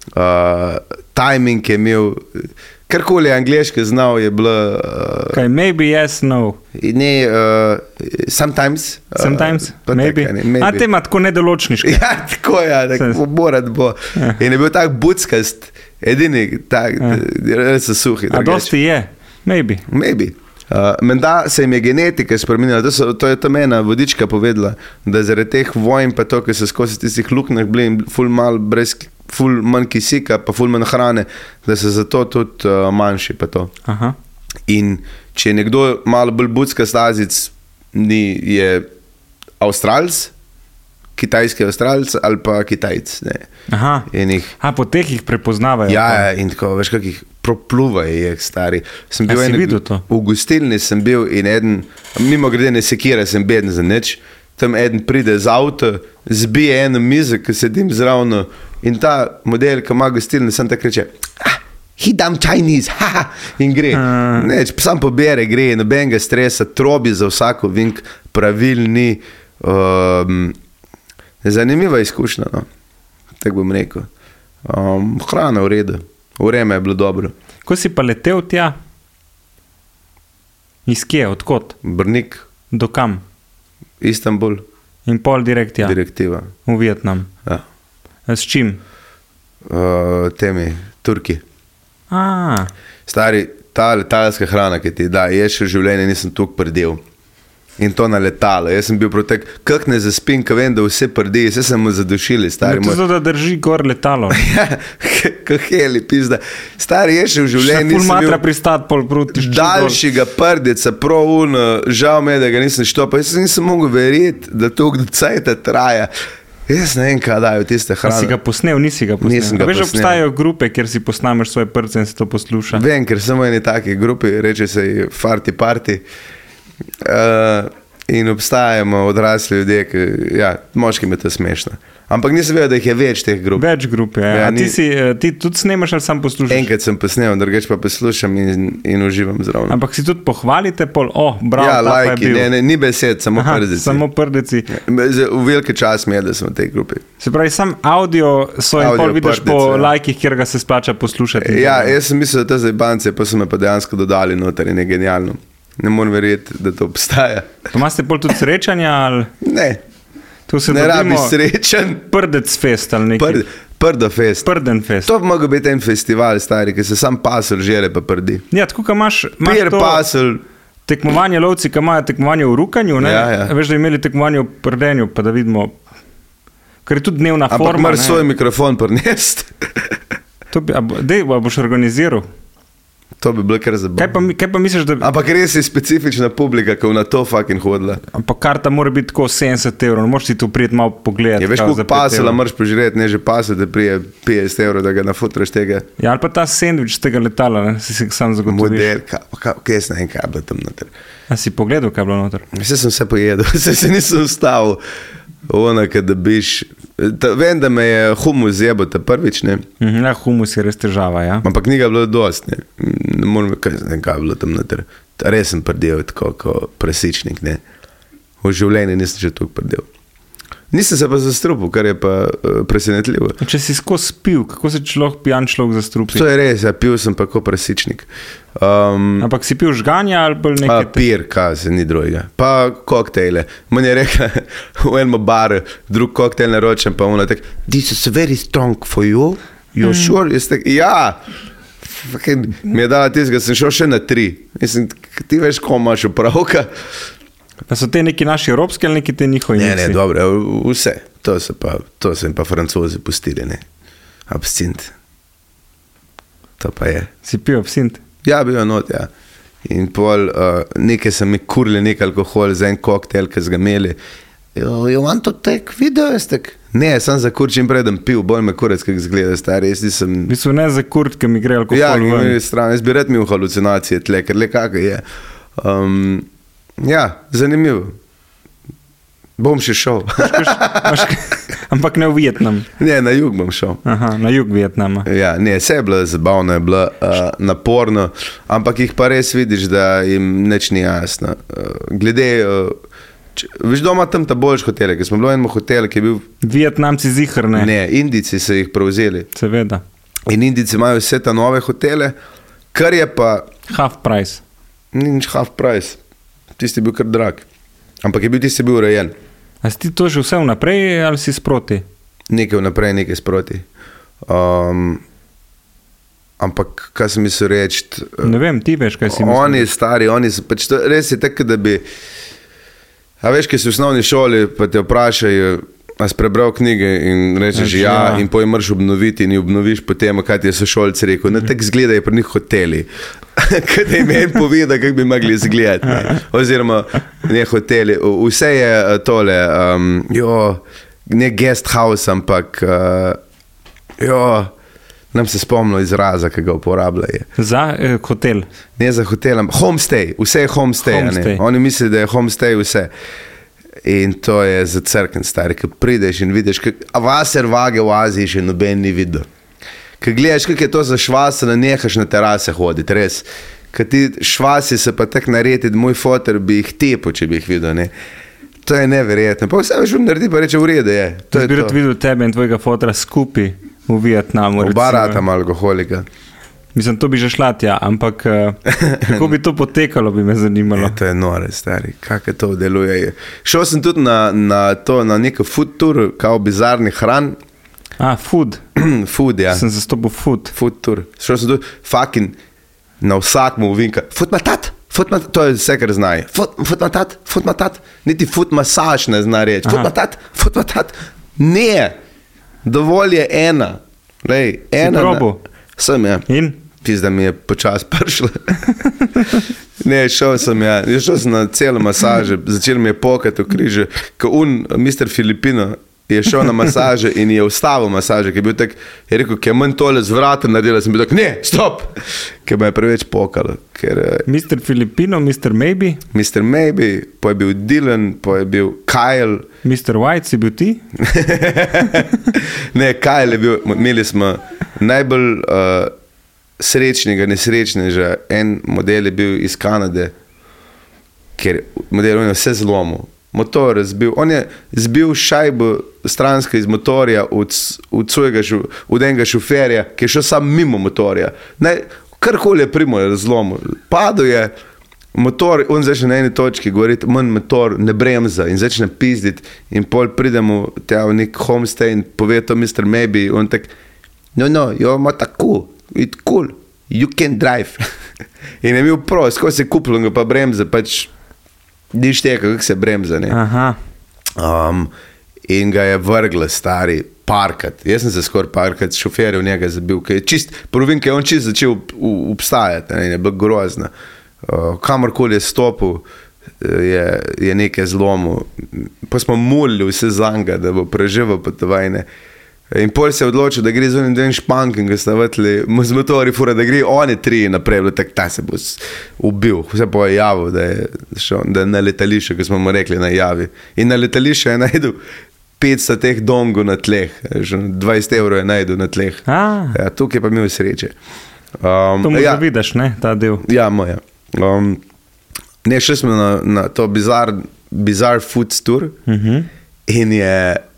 Timing je imel, karkoli je angleške znal, je bilo... Kaj, maybe, yes, no. Ne, sometimes. Sometimes, maybe. Maybe. A te ima tako nedoločniške. Ja, tako je, tako morat bo. In je bil tak buckast, edini, tak, res so suhi. A dosti je, maybe. Maybe. Menda se jim je genetika spremenila, to je tam ena vodička povedala, da zaradi teh vojn pa to, ki so skozi tistih luknjah bili in ful manj kisika, pa ful manj hrane, da se zato tudi manjši pa to. Aha. In če je nekdo malo bolj buckast Azic, je Avstralc, kitajski Avstralec ali pa Kitajc. Ne. Aha, po teh jih prepoznavajo. Ja, in tako, veš, kakih propluvajo je stari. Sem bil videl to? V gostilni sem bil in eden, mimo grede ne sekira, sem beden za nič, tam eden pride z avto, zbije eno mizo, ki sedim zravno in ta model, ki ima gostilni, sem tako reče, hidam Chinese, haha, in gre. Neč, sam pobere, gre, nobenega stresa, trobi za vsako vink, pravilni, zanimiva izkušnja, no. Tako bom rekel. Hrana v redu, vreme je bilo dobro. Ko si pa letel tja? Iz kje, odkot? Brnik. Do kam? Istanbul. In pol direkt tja? Direktiva. V Vietnam. Ja. S čim? Temi, Turki. Stari, ta letalska hrana, ki ti da, jaz še v življenju nisem toliko prdel. In to na letalo. Jaz sem bil protek, kak ne zaspim, ko vem, da vse prdi, vse sem mu zadušili. Stari, to da drži gor letalo. Ja, heli, pizda. Stari, jaz še v življenju nisem bil pristat, pol prutiš daljšega prdeca, pravuno, žal me, da ga nisem štopal. Jaz nisem mogel verjeti, da to do cajta traja. Jaz ne vem, kaj dajo tiste hrane. A si ga posnel, nisi ga posnel? Nisem ga posnel. Veš, obstajajo grupe, kjer si posnameš svoje prce in se to posluša? Vem, ker sem v eni taki grupi, reče se Farty Party, in obstajamo odrasli ljudje, ki, ja, moški mi je to smešno. Ampak nisem vedel, da jih je več teh grup. Več grup, ja. A ti tudi snemaš ali sam poslušaš? Enkrat sem posnel, drugače pa poslušam in uživam zravno. Ampak si tudi pohvalite pol, bravo, ja, ta pa je bil. Ne, ni besed, samo prdeci. Samo prdeci. V veliki čas mi je, da sem v tej grupi. Se pravi, sam audio in pol vidiš po lajkih, kjer ga se splača poslušati. Ja, jaz sem mislil, da to zdaj bance, pa so me pa dejansko dodali noter in je genialno. Ne morem verjeti, da to obstaja. Pa imate pol tudi srečanja ali? Ne. Ne rabi srečen. Prdec fest ali nekaj. Prdofest. Prden fest. To bi mogel biti en festival, stari, ki se sam pasel žele pa prdi. Ja, tako, ko imaš Pier to pasel. Tekmovanje lovci, ki imajo tekmovanje v rukanju, ne? Ja. Veš, da imeli tekmovanje v prdenju, pa da vidimo, ker je tudi dnevna forma. Ampak moraš svoj mikrofon prinesti. Dej, boš organiziral. To bi bilo kar zabavno. Kaj pa misliš, da... Ampak res je specifična publika, ko na to fucking hodila. Ampak karta mora biti tako 70 €, ne moraš si tu prijeti malo pogledati. Ja, veš, koliko pasela moraš požreti, ne že pasel, da prije 50 €, da ga nafutraš tega. Ja, ali pa ta sendvič tega letala, ne, si sam zagotoviš. Model, kaj jaz ne vem, kaj je bilo tam noter. A si pogledal, kaj je bilo noter? Vse sem se pojedel, vse se nisem ustavil. Ona, da biš... Vem, da me je humus zjebo ta prvič, ne? Ja, humus je res težava, ja. Ampak ni ga bilo dost, ne? Ne moram, kaj je bilo tam noter. Res sem prdel tako, kot presičnik, ne? V življenju nisem že toliko prdel. Nisem se pa zastrupil, kar je pa presenetljivo. Če si skozi pil, kako se lahko pijan človek zastrupi? To je res, ja, pil sem pa kot presičnik. Ampak si pil žganja ali pa nekaj? Pir, kaj se ni drugega. Pa koktejle. Man je rekla v enem baru, drug koktejl naročam, pa ona tak, this is very strong for you, you're sure? Jaz tak, ja, mi je dala tistega, sem šel še na 3. Mislim, ti veš, ko imaš upravka. Pa so te neki naši evropski ali neki te njihovi? Ne, dobro, vse. To so jim pa Francozi pustili, ne. Absint. To pa je. Si pil absint? Ja, bil not, ja. In pol, nekaj so mi kurili, nekaj alkohol za en koktejl, ki so ga imeli. You want to take video, estek? Ne, sem za kur čim predem pil, bolj me kurec, kak zgleda, stari, jaz nisem... Mislim, ne za kur, ki mi gre alkohol ja, ven. Ja, jaz bi rad imel halucinacije tle, ker le kako je. Ja, zanimivo. Bom še šel. Ampak ne v Vietnam. Ne, na jug bom šel. Aha, na jug Vietnama. Ja, ne, vse je bilo zabavno, je bilo naporno, ampak jih pa res vidiš, da jim nič ni jasno. Glede, veš, doma tam ta boljš hotele, ker smo bilo eno hotel, ki je bil... Vietnamci zihr, ne? Ne, Indijci so jih prevzeli. Seveda. In Indijci imajo vse ta nove hotele, kar je pa... Half price. Ni nič half price. Tisti je bil kar drag. Ampak tisti je bil urejen. A si ti to že vse vnaprej ali si sproti? Nekaj vnaprej, nekaj sproti. Ampak, kaj sem mislil reči... Ne vem, ti veš, kaj si mislil. Oni stari, oni so pač to, res je tako, da bi... A veš, kaj si v osnovni šoli, pa te vprašajo, a si prebral knjige in rečeš ja, in potem moraš obnoviti in obnoviš potem, kaj ti je sošolc rekel. Ne, tako izgledajo pri njih hoteli. Kaj da jim en poveda, kako bi mogli izgledati. Ne. Oziroma, ne hoteli. Vse je tole, ne guest house, ampak nam se spomnil izraza, ki ga uporabljajo. Za hotel? Ne za hotel, ampak homestay, vse je homestay. Oni mislijo, da je homestay vse. In to je za crkven stari, ki prideš in vidiš, vaser vage v Aziji še noben ni videl. Ko gledaš, kako je to za švasa, da nehaš na terase hoditi, res. Ko ti švasi se pa tak naredi, moj foter bi jih tepo, če bi jih videl, ne. To je neverjetno. Pa vse veš naredi, pa reče, v redu je. Jaz bi rad videl tebe in tvojega fotra skupaj v Vietnamu. Oba ratam alkoholika. Mislim, to bi že šla tja, ampak kako bi to potekalo, bi me zanimalo. Ja, to je nore, stari, kako to deluje. Šel sem tudi na neko food tour, kao bizarni hran. Food. Food, ja. Sem zastopil food. Food tour. Šel sem tudi fucking na vsakmu uvinka. Food matat. To je vse, kar znajo. Foot matat. Niti foot masaž ne zna reči. Foot matat. Ne. Dovolj je ena. Lej, ena. Si probo? Sem, ja. In? Pizda mi je počas prišla. Ne, šel sem na celo masaže. Začel mi je pokati v križe. Ko Mr. Filipino je šel na masaže in je ustavil masaže, ki je bil tak, je rekel, ki je manj tole zvraten nadela, sem bil tak, ne, stop, ki me je preveč pokalo. Mr. Filipino, Mr. Maybe? Mr. Maybe, pa je bil Dylan, pa je bil Kyle. Mr. White si bil ti? Ne, Kyle je bil, imeli smo najbolj srečnega, nesrečneža, en model je bil iz Kanade, ker model je vse zlomil. Motor je zbil, on je zbil šajbo stransko iz motorja od enega šoferja, ki je šel sam mimo motorja. Karkoli je primo je zlomil. Padel je motor, on začne na eni točki govoriti, manj motor ne bremza in začne pizditi in pol pridemo tja v nek homestay in pove to Mr. Maybe, on tak, no, you're not cool, it's cool, you can drive. In je bil prav, skozi se kupil in ga pa bremza, pač ni šteka, kako se bremza, ne. In ga je vrgla stari parkat. Jaz sem se skoraj parkat, šofer je v njega zabil, ker je čist, prvin, ker je on čist začel obstajati, ne, je bilo grozno. Kamorkoli je stopil, je nekaj zlomil. Pa smo molili vse zanga, da bo preživel potovajne. In pol se je odločil, da gre z onim dven špank in ga sta vrtli z motori fura, da gre oni tri naprej, tako ta se bo ubil. Vse pa je javil, da je na letališče, ko smo mu rekli na javi. In na letališče je najdel 500 teh dongov na tleh, 20 € je najdel na tleh. Ja, tukaj pa imel sreče. To mu zavidaš, ne, ta del? Ja, moja. Ne, šli smo na to bizarre food tour in je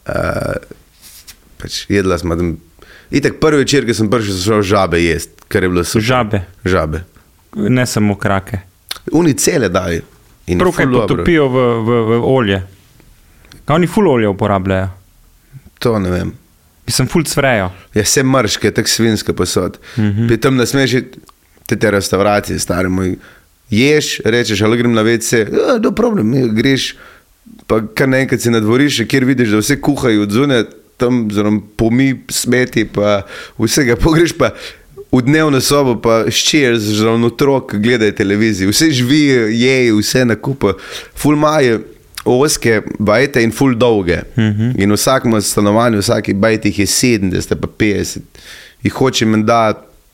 pač jedla smo, itak prvi večer, ki sem prišel, so šel žabe jest, kar je bilo super. Žabe. Ne samo krake. Oni cele dajo. Prav kaj potopijo v olje. Kaj oni ful olje uporabljajo? To ne vem. Mislim, ful cvrejo. Ja, se mrške, tak svinska posod. Pri tem ne smeš te restauracije, stari moj, ješ, rečeš, ali grem na WC, no problem, greš, pa kar naenkrat si na dvorišče, kjer vidiš, da vse kuhajo od zune, tam pomi, smeti, pa vsega, pogreš pa v dnevno sobo, pa ščer, zraven otrok, gledaj televizijo, vse živijo, jejo, vse nakupa, ful imajo oske bajte in ful dolge. In v vsakem stanovanju, vsaki bajte jih je 70 pa 50. Jih hoče menda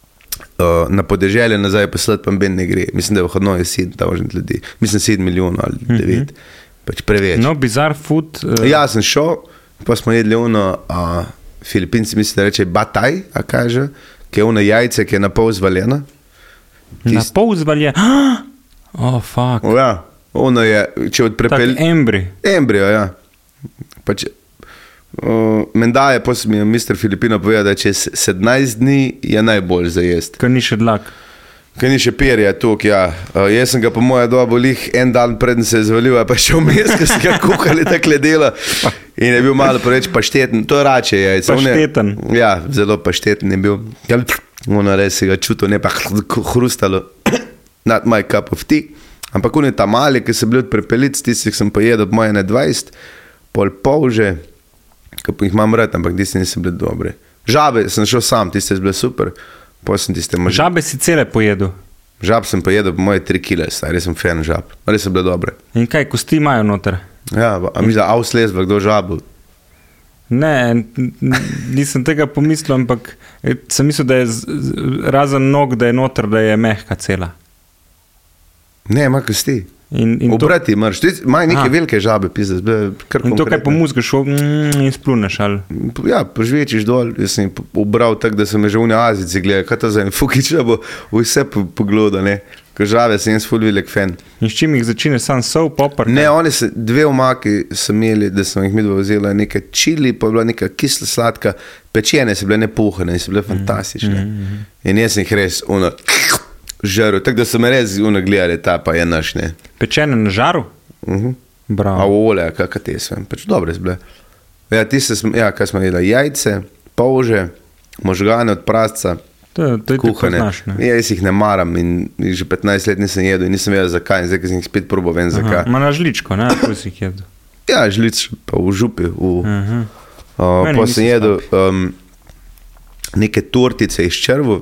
na podeželje nazaj poslati, pa ben ne gre. Mislim, da v Hanoj je 7,000 ljudi. Mislim, 7 milijonov ali 9. Pač preveč. No, bizarre food. Ja, sem šel, pa smo jedli Filipinci misli, da reče bataj, a kaže, ki je ono jajce, ki je na pol zvaljena. Na pol zvaljena? Oh, fuck. Ja, ono je, če odprepeli... Tak embrijo, ja. Pač, menda je, posl mi je Mr. Filipino povedal, da čez 17 dni je najbolj za jest. Kaj ni še dlak. Kaj ni še perja tuk, ja. Jaz sem ga po moja doba lih en dan preden se je zvalil, pa še vmes, ko si ga kuhali takle dela. In je bil malo poreč pašteten. To je rače jajce. Pašteten. Ja, zelo pašteten je bil. Ono res si ga čutil, ne pa hrustalo. Not my cup of tea. Ampak oni tamali, ki so bili od prepelic, tistih sem pojedel moje na 20, pol že, ko jih imam rad, ampak tisti niso bili dobre. Žabe sem šel sam, tiste je bile super. Žabe si cele pojedel? Žab sem pojedel po moje 3 kile, res sem fan žab. Res so bile dobre. In kaj, kosti imajo noter? Ja, a mi da auslezva, kdo žabu? Ne, nisem tega pomislil, ampak sem mislil, da je razen nog, da je noter, da je mehka cela. Ne, ima kosti. In obrati imaš, imajo neke velike žabe, pizda. In to, kaj pomuzgaš in spluneš, ali? Ja, požvečiš dol, jaz sem obral tako, da sem me že v Azici gledal, kaj to za en fukič, da bo vse pogledal, ne. Ko žave sem jaz ful velik fan. In s čim jih začine, sam sol, popar? Ne, oni se, 2 omaki so imeli, da sem jih midva vzela, neka čili, pa bila neka kisla, sladka, pečene so bile nepuhane in so bile fantastične. In jaz sem jih res žaru, tako da so me res gledali, ta pa je naš, ne. Pečene na žaru? Bravo. A olja, kakaj te sem, pač dobre so bile. Ja, tiste, kaj smo jedli, jajce, polže, možgane od prasca, To je kuhane. Znaš, ne? Ja, jaz jih ne maram in že 15 let nisem jedel in nisem vedel zakaj, in zdaj, ko sem jih spet probal, vem zakaj. Ma na žličko, ne, ko si jih jedel. Ja, žlič pa v župi. Pa sem jedel neke tortice iz črvu.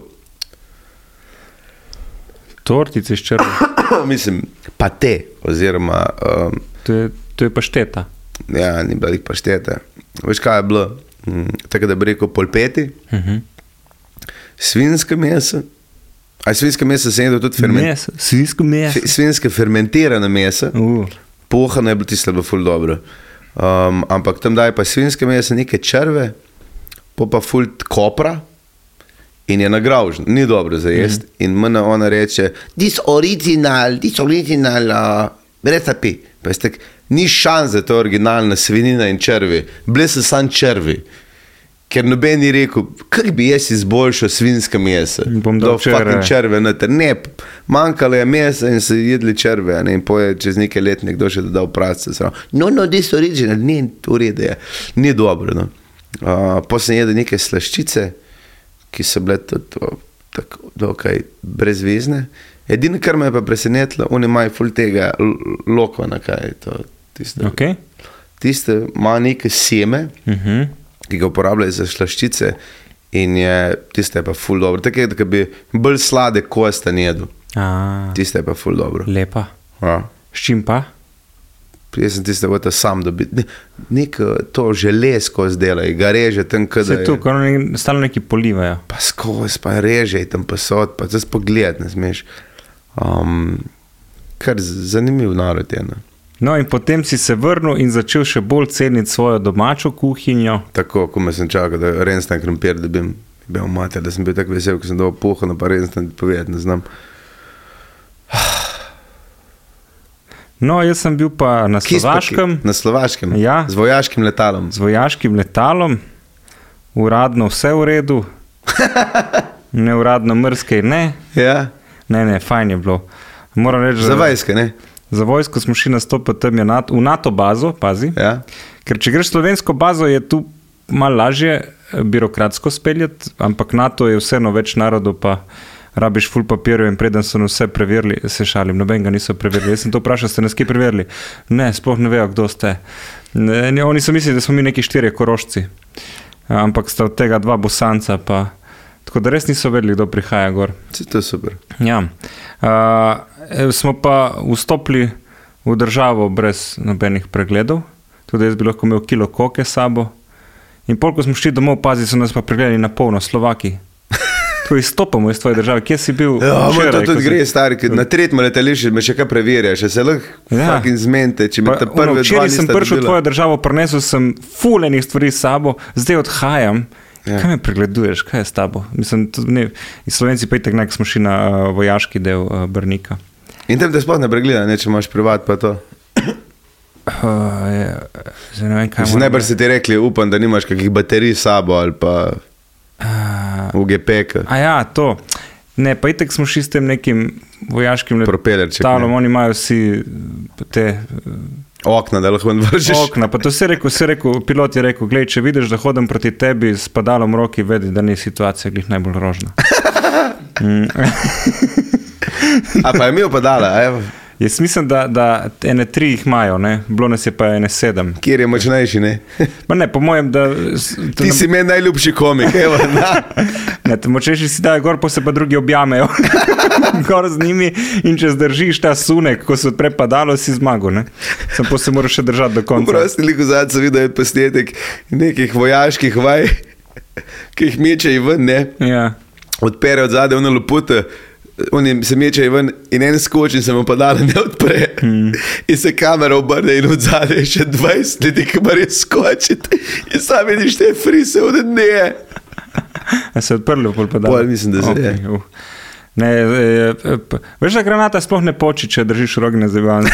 Tortice iz črvu? Mislim, pate, oziroma... To je pašteta. Ja, ni bila jih pašteta. Veš, kaj je bilo? Tako da bi rekel polpeti. Svinjsko meso. Svinjsko meso sem jedel tudi Svinjsko meso? Svinjsko fermentirano meso. Pohano je bilo tisto, bilo ful dobro. Ampak tam daj pa svinjsko meso, neke črve, pa ful kopra in je nagravžen. Ni dobro za jest. In ona reče, this original recipe. Pa je tak, ni šans za to originalna svinina in črvi. Bile so sam črvi. Ker noben je rekel, kak bi jaz izboljšal svinjska mesa. Do fucking črve noter. Ne, manjkalo je mesa in so jedli črve. Ne, in poje čez nekaj let nekdo še dodal prasce. No, this original, ni v redu je. Ni dobro, no. Pa sem jedel neke slaščice, ki so bile tako dokaj brezvezne. Edino, kar me je pa presenetilo, oni imajo ful tega lokona, kaj je to. Tiste ima neke seme, ki ga uporabljajo za slaščice in tiste je pa ful dobro. Tako je, da bi bolj slade kostanj jedel. Tiste je pa ful dobro. Lepa. Ja. S čim pa? Jaz sem tiste vota sam dobiti. Neko to želesko zdelajo, ga reže tam, kada je. Se tu, ko stalno neki polivajo. Pa skozi, pa reže tam posod, pa zdaj pogled, ne smeš. Kar zanimiv narod je, ne. No in potem si se vrnil in začel še bolj ceniti svojo domačo kuhinjo. Tako, ko me sem čakal, da renstan krompir dobim, bil mater, da sem bil tako vesel, ko sem dobil pohano, pa renstan povedati ne znam. No, jaz sem bil pa na Slovaškem. Na Slovaškem? Ja. Z vojaškim letalom? Z vojaškim letalom. Uradno vse v redu. Neuradno mrske ne. Ja. Ne, fajn je bilo. Moram reči, za vojske, ne? Za vojsko smo šli nastopiti tam v NATO bazo, pazi. Ja. Ker če greš slovensko bazo, je tu malo lažje birokratsko speljati, ampak NATO je vseeno več narodov, pa rabiš ful papirjev in preden so vse preverili, se šalim, noben ga niso preverili. Jaz sem to vprašal, ste nas kje preverili? Ne, sploh ne vejo, kdo ste. Oni so mislili, da smo mi neki 4 Korošci, ampak sta od tega 2 Bosanca, pa tako da res niso vedeli, kdo prihaja gor. To je super. Ja. Smo pa vstopili v državo brez nobenih pregledov, tudi jaz bi lahko imel kilo koke s sabo in polko smo šli domov, pazi, so nas pa pregledali na polno Slovaki. To izstopamo iz tvoje države, kje si bil včeraj? To tudi gre, stari, na 3. letališče me še kaj preverja, še se lahko fucking zmente, če me ta prve 2 nista dobila. Včeraj sem prišel v tvojo državo, prinesel sem fulejnih stvari s sabo, zdaj odhajam. Ja. Kaj me pregleduješ, kaj je s tabo? Mislim, Slovenci pa itak nekaj smo šli na vojaški del Brnika. In tem te sploh ne pregleda, ne, če imaš privat pa to? Zdaj ne vem, kaj moram. Najbrž si ti rekli, upam, da nimaš kakih baterij s sabo ali pa UGP-ka. Ja, to. Ne, pa itak smo šli s tem nekim vojaškim letalom, oni imajo vsi te... Okna, da lahko vržeš. Okna, pa to vse rekel, pilot je rekel, glej, če vidiš, da hodim proti tebi s padalom v roki, vedi, da ni situacija glih najbolj rožna. A pa je imel padala? Jaz mislim, da ene 3 jih imajo, ne? Bilo nas je pa ene 7. Kjer je močnejši, ne? Ma ne, po mojem, da... Ti si meni najljubši komik, evo, na. Ne, močnejši si dajo gor, pa se pa drugi objamejo gor z njimi in če zdržiš ta sunek, ko se odpre padalo, si zmagal, ne? Sam pa se moraš še držati do konca. Prosti liko zadnji so videl posnetek nekih vojaških vaj, ki jih mečejo ven, ne? Ja. Odpere od zadaj ono loputo, oni se mečejo ven in en skoči in se mu padalo ne odpre. In se kamera obrne in od zadaj še 20 ljudi, ki morajo skočiti. In sam vidiš te frise od dne. A se je odprlo pol padalo? Pol mislim, da se je. Ne, veš, da granata sploh ne poči, če držiš rogi na zabavanje.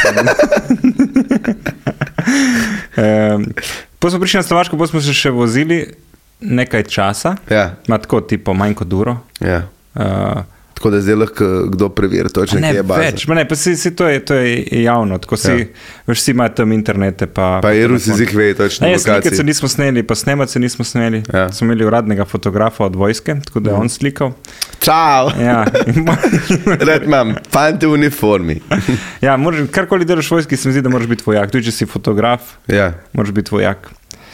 Po smo prišli na Slovaško, po smo se še vozili nekaj časa, ima tako tipo manj kot uro. Ja. Tako da zdaj lahko kdo preveri točno, kje je baza. Ne, pa to je javno, tako si, veš, vsi imajo tam internete. Pa je Rusi zik vejo točno lokacije. Slike se nismo sneli, pa snemat se nismo sneli. Ja. Smo imeli uradnega fotografa od vojske, tako da je on slikal. Čau! Ja. Red imam, fante v uniformi. Ja, karkoli delaš v vojski, se mi zdi, da moraš biti vojak. Tudi, če si fotograf, moraš biti vojak.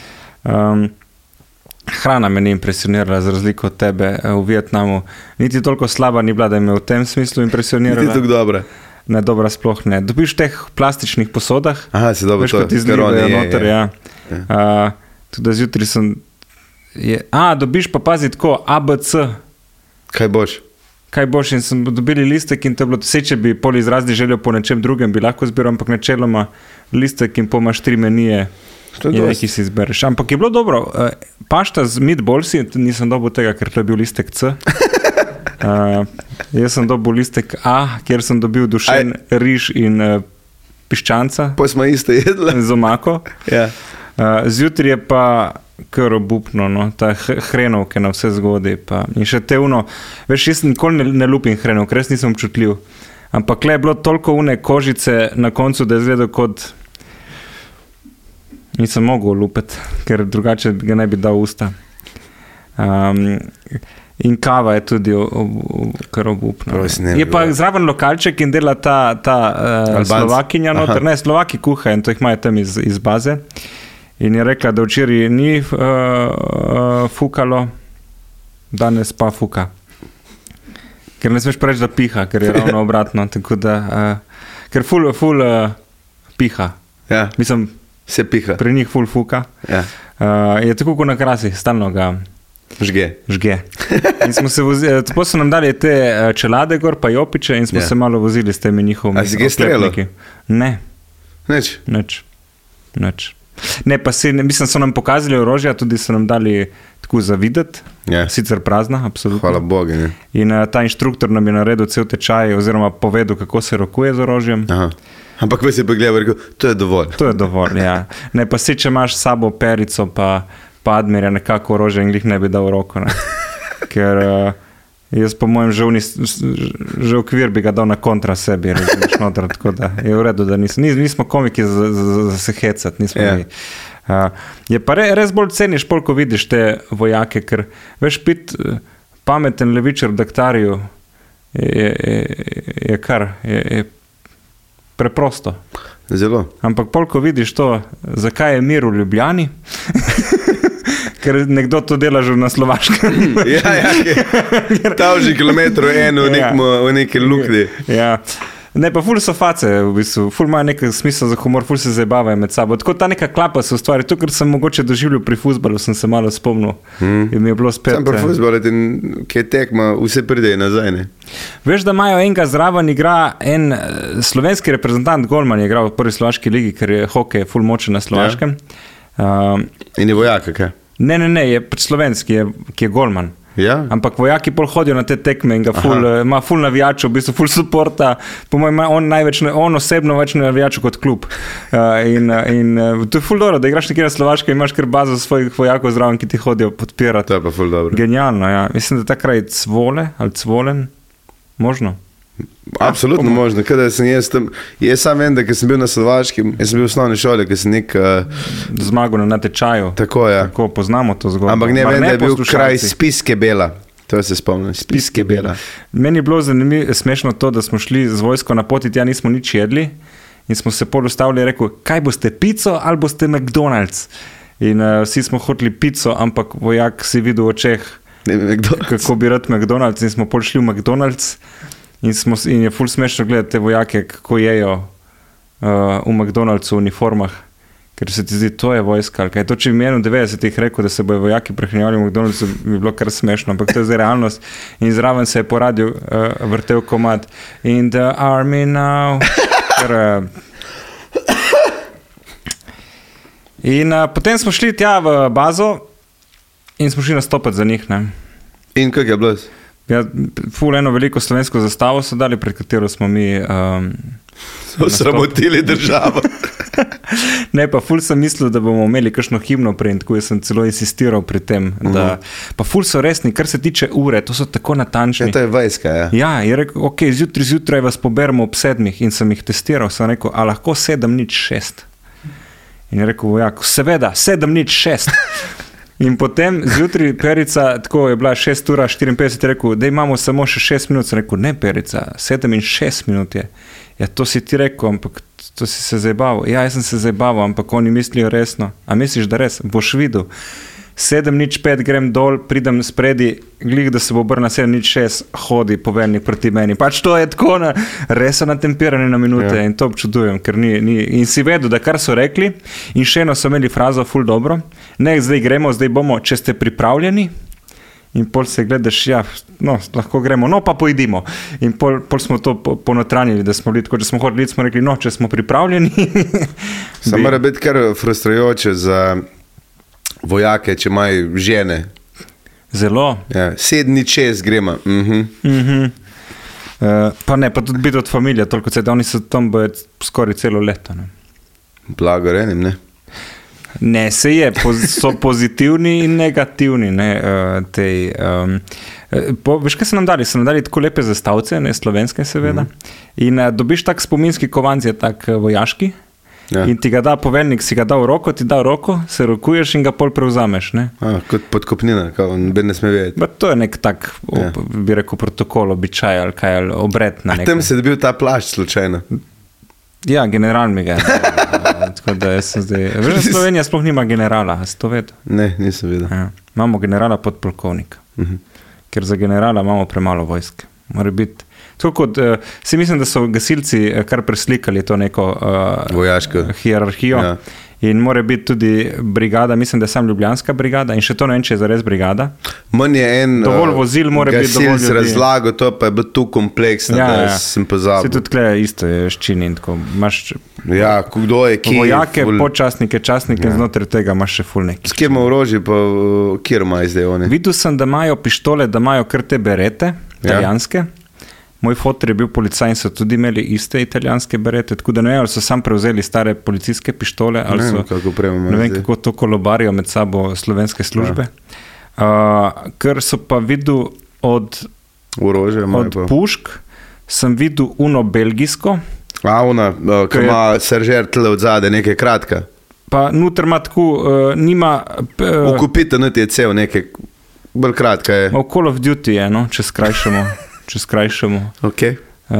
Hrana me ni impresionirala, za razliko od tebe v Vietnamu. Niti toliko slaba ni bila, da me v tem smislu impresionirala. Niti tako dobra. Ne, dobra sploh ne. Dobiš v teh plastičnih posodah. Aha, si dobro to. Veš, kot izlivajo noter, ja. Tudi zjutraj sem... dobiš pa pazi tako, ABC. Kaj boš? Kaj boš? In sem dobili listek in to je bilo vse, če bi pol izrazni želel po nečem drugem, bi lahko zbiral, ampak načeloma listek in pomaš 3 menije. Je nekaj si izbereš. Ampak je bilo dobro. Pašta z meatballsi, nisem dobil tega, ker to je bil listek C. Jaz sem dobil listek A, kjer sem dobil dušen riž in piščanca. Pa smo isto jedli. Z omako. Ja. Zjutraj je pa kar obupno, no, ta hrenovke na vse zgodi. In še te veš, jaz nikoli ne lupim hrenovke, res nisem občutljiv. Ampak le je bilo toliko kožice na koncu, da je izgledal kot... Nisem mogel lupeti, ker drugače ga ne bi dal usta. In kava je tudi kar obupna. Je pa zraven lokalček in dela ta Slovakinja noter. Ne, Slovaki kuhajo in to jih imajo tam iz baze. In je rekla, da včeraj ni fukalo, danes pa fuka. Ker ne smeš preč, da piha, ker je ravno obratno. Tako da, ker ful piha. Ja. Mislim, se piha. Pri njih ful fuka. Ja. Je tako kot na krasi, stalno ga žge. In smo se vozili, tako so nam dali te čelade gor, pa jopiče in smo se malo vozili s temi njihovimi oklepniki. A si ga strelo? Ne. Nič? Nič. Ne, pa mislim, so nam pokazali orožja, tudi so nam dali tako za videti, sicer prazna, absolutno. Hvala Bogu, ne. In ta inštruktor nam je naredil cel tečaj, oziroma povedal, kako se rokuje z orožjem. Aha. Ampak veš, je pa gledal, rekel, to je dovolj. To je dovolj, ja. Ne, pa si, če imaš s sabo perico, pa admirja nekako orožje in glih ne bi dal roko, ne. Ker jaz po mojem že okvir bi ga dal na kontra sebi, razumeš noter, tako da je v redu, da nismo komiki za se hecati, nismo mi. Je pa res bolj ceniš, ko vidiš te vojake, ker veš, pameten levičar v daktarju je kar, je preprosto. Zelo. Ampak ko vidiš to, zakaj je mir v Ljubljani, ker nekdo to dela že na Slovaškem. Tavži kilometrov v neki luknji. Ja. Ne, pa ful so face, v bistvu. Ful imajo nekaj smisla za humor, ful se zabavajo med sabo. Tako ta neka klapa se ustvari. To, kar sem mogoče doživljal pri fuzbalu, sem se malo spomnil. In mi je bilo spet... Sam pri fuzbalu, ki je tekma, vse pride nazaj, ne? Veš, da imajo enega zraven igra en slovenski reprezentant, golman je igral v prvi slovaški ligi, ker je hokej ful močen na Slovaškem. In je vojak, kaj? Ne, je slovenski, ki je golman. Ja. Ampak vojaki pol hodijo na te tekme in ga ima ful navijačev, v bistvu ful suporta, po mojem ima on osebno več navijačev kot klub. In to je ful dobro, da igraš nekje na Slovaškem in imaš kar bazo svojih vojakov zraven, ki ti hodijo podpirati. To je pa ful dobro. Genialno, ja. Mislim, da ta kraj Cvole ali Cvolen, možno. Absolutno možno. Jaz sam vem, da ker sem bil na Slovaškem, jaz sem bil v osnovni šoli, ker sem nek... Zmagal na natečaju. Tako, ja. Tako poznamo to zgodbo. Ampak ne vem, da je bil kraj Spiske Bela. To se spomnim, spiske bela. Meni je bilo smešno to, da smo šli z vojsko na poti, tja nismo nič jedli in smo se pol ustavili in rekli, kaj boste, pico ali boste McDonald's? In vsi smo hoteli pico, ampak vojak si videl v očeh, kako bi rad McDonald's in smo pol šli v McDonald's in je ful smešno gledati te vojake, kako jejo v McDonald'su v uniformah, ker se ti zdi, to je vojska. Ali kaj. To, če bi meni v 90-ih rekel, da se bojo vojaki prehranjevali v McDonald'su, bi bilo kar smešno, ampak to je zdaj realnost. In zraven se je po radiju vrtel komad In the army now. In potem smo šli tja v bazo in smo šli nastopati za njih. Ne. In kak je bilo? Ja, ful eno veliko slovensko zastavo so dali, pred katero smo mi sramotili državo. Ne, pa ful sem mislil, da bomo imeli kakšno himno prej, tako jaz sem celo insistiral pri tem, da pa ful so resni, kar se tiče ure, to so tako natančni. Ja, to je vojska, ja. Ja, je rekel, ok, zjutraj vas poberemo ob 7 in sem jih testiral, sem rekel, a lahko 7:06. In je rekel vojak, seveda, 7:06. In potem zjutraj Perica, tako je bila 6:54, je rekel, da imamo samo še 6 minut, sem rekel, ne Perica, 7:06 je. Ja, to si ti rekel, ampak to si se zabaval. Ja, jaz sem se zabaval, ampak oni mislijo resno. A misliš, da res? Boš videl. 7:05 grem dol, pridem spredi, glih, da se bo obrnil 7:06, hodi poveljnik proti meni. Pač to je tako res natemperane na minute in to občudujem, ker ni. In si vedel, da kar so rekli in še eno so imeli frazo ful dobro. Ne, zdaj gremo, zdaj bomo, če ste pripravljeni. In pol se gledaš, ja, no, lahko gremo, no pa pojdimo. In pol smo to ponotranjili, da smo bili tako, če smo hodili, smo rekli, no, če smo pripravljeni. Samo mora biti kar frustrajoče za vojake, če imajo žene. Zelo. Ja, 7:06 gremo. Pa ne, pa tudi biti od familije, toliko da oni so tam bojo skoraj celo leto. Ne? Blago renim, ne? Ne, se je, so pozitivni in negativni. Ne, veš, kaj so nam dali? So nam dali tako lepe zastavce, ne, slovenske seveda. In dobiš tak spominski kovanc, je tak vojaški. Ja. In ti ga da poveljnik, si ga da v roko, ti da v roko, se rokuješ in ga pol prevzameš. Ne? Kot podkopnina, ne sme vedeti. To je nek tak, bi rekel, protokol, običaj ali kaj, ali obred. A tem se je dobil ta plašč slučajno? Ja, general mi ga je. Tako da jaz sem zdaj... Veš, da Slovenija sploh nima generala, a si to vedel? Ne, nisem vedel. Ja. Imamo generala podpolkovnika, ker za generala imamo premalo vojske. Mora biti... Tako kot, si mislim, da so gasilci kar preslikali to neko vojaško hierarhijo. Ja. In mora biti tudi brigada, mislim, da je sam Ljubljanska brigada in še to ne vem, če je zares brigada. Manj je en dovolj vozil, mora biti dovolj ljudi. Gasilc razlago to, pa je bilo tu kompleksno, da sem pozabil. Se tudi tukaj isto je ščini in tako. Imaš kdo je kje? Vojake, počasnike, častnike, znotraj tega imaš še ful neki. S kjer ima orožje, pa kjer ima zdaj oni? Videl sem, da imajo pištole, da imajo kar te berete, italijanske. Moj fotor je bil policaj in so tudi imeli iste italijanske berete, tako da ne vem, ali so sam prevzeli stare policijske pištole, ali so, ne vem, kako to kolobarijo med sabo slovenske službe. Ker so pa videl od pušk, sem videl uno belgijsko. Ki ima seržer tle od zade, nekaj kratka. Pa nuter ima tako, nima... Ukupite niti je cel, nekaj bolj kratka je. Call of Duty je, no, če skrajšamo. Okay.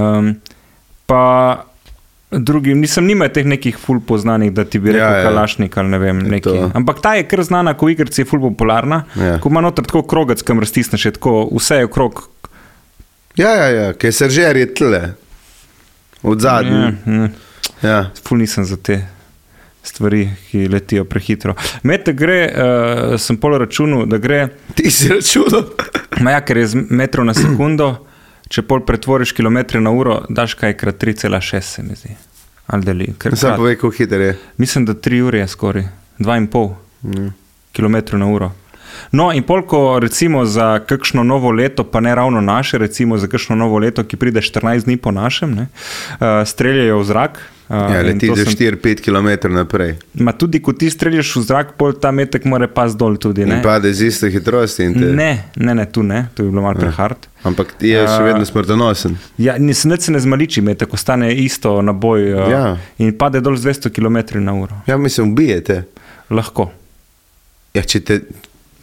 Pa drugi, nima teh nekih ful poznanih, da ti bi rekel kalašnik ali ne vem, neki. Ampak ta je kar znana, ko igrci je ful popularna, ko ima noter tako krogec, kam raztisneš, je tako, vse je krog. Ja, kaj seržer je tle, od zadnji. Ful nisem za te stvari, ki letijo prehitro. Mete gre, sem pol računal, da gre... Ti si računal? Ker je z metrov na sekundo, če pol pretvoriš kilometre na uro, daš kaj krat 3,6 se mi zdi. Ali deli. Sam povej, kako hiter je. Mislim, da 3 ure je skoraj. 2,5 kilometrov na uro. No in pol, ko recimo za kakšno novo leto, pa ne ravno naše, recimo za kakšno novo leto, ki pride 14 dni po našem, ne, streljajo v zrak. Leti za 4-5 km naprej. Ma tudi, ko ti streljaš v zrak, pol ta metek mora pas dol tudi, ne? In pade z iste hitrosti. Ne, tu ne, to bi bilo malo prehard. Ampak ti je še vedno smrtonosen. Ja, se ne zmaliči metek, ostane isto naboj in pade dol z 200 km na uro. Ja, mislim, ubijete. Lahko. Ja, če te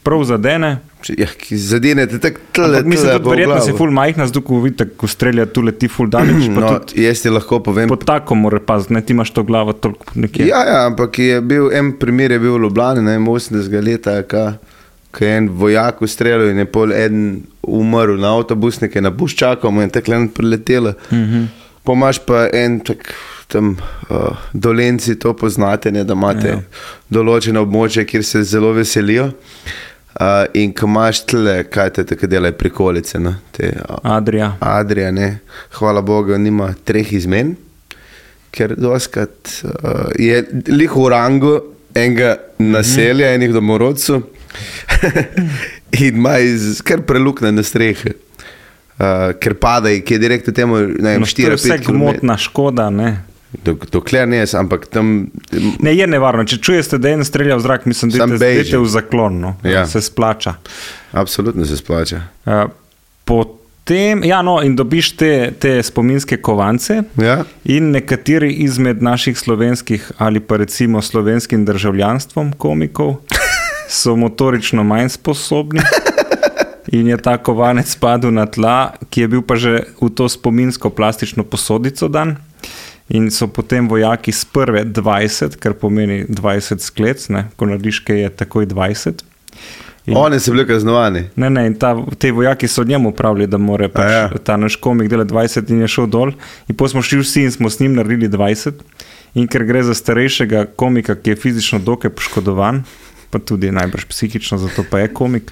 prav zadene. Ja, ki zadene te tako tle. Mislim, da verjetno si ful majhna, zdaj ko vidite, ko strelja tu leti ful daleč. Jaz ti lahko povem. Po tako mora paziti, ne, ti imaš to glavo toliko nekje. Ja, ampak en primer je bil v Ljubljani, 80. leta, ko je en vojak ustrelil in je pol eden umrl na avtobus, nekaj na bus čakal, mu je tako len priletelo. Pomaš pa en tak tam Dolenci to poznate, ne, da imate določene območje, kjer se zelo veselijo. In ko imaš tle, kaj te tako delajo prikolice, no? Adria, ne. Hvala Bogu, nima 3 izmen, ker doskrat je lih v rangu enega naselja, enih domorodcev in ima kar prelukne na strehe. Ker padaj, ki je direktno temu 4-5 km. To je vse gmotna škoda, ne? Dokler ne, ampak tam... Ne, je nevarno. Če čujeste, da je en strelja v zrak, mislim, da idete v zaklon, no? Se splača. Absolutno se splača. Potem, in dobiš te spominske kovance in nekateri izmed naših slovenskih ali pa recimo slovenskim državljanstvom komikov so motorično manj sposobni. In je ta kovanec padel na tla, ki je bil pa že v to spominsko plastično posodico dan. In so potem vojaki z prve 20, kar pomeni 20 sklec, ne, ko narediš, kaj je takoj 20. Oni so bili kaznovani. Ne, in te vojaki so od njemu pravili, da mora ta naš komik delati 20 in je šel dol. In potem smo šli vsi in smo s njim naredili 20. In ker gre za starejšega komika, ki je fizično dokaj poškodovan, pa tudi najbrž psihično, zato pa je komik,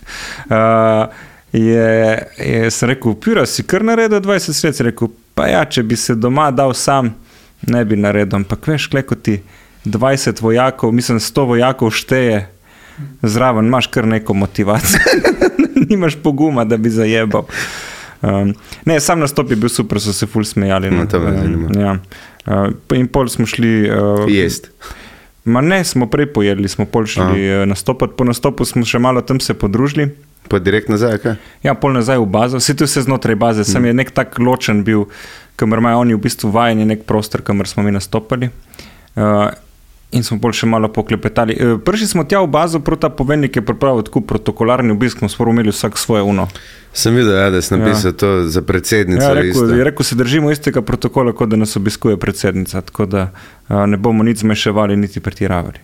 sem rekel, Pira, si kar naredil 20 sklec? Rekel, pa ja, če bi se doma dal sam, ne bi naredil, ampak veš, ko ti 20 vojakov, mislim 100 vojakov šteje zraven, imaš kar neko motivacijo. Nimaš poguma, da bi zajebal. Ne, sam nastop je bil super, so se ful smejali. No, to me zanima. In pol smo šli... Jest. Ne, smo prej pojedli, smo pol šli nastopati. Po nastopu smo še malo tam se podružili. Pa direkt nazaj, kaj? Ja, pol nazaj v bazo. Vsi tu vse znotraj baze. Sam je nek tak ločen bil, kamor imajo oni v bistvu vajeni nek prostor, kamor smo mi nastopali. In smo pol še malo poklepetali. Prišli smo tja v bazo, prav ta poveljnik je pripravil tako protokolarni obisk, smo sporo imeli vsak svoje uno. Sem videl, da si napisal to za predsednico. Rekel, se držimo istega protokola, kot da nas obiskuje predsednica, tako da ne bomo nič zmeševali, niti pretiravali.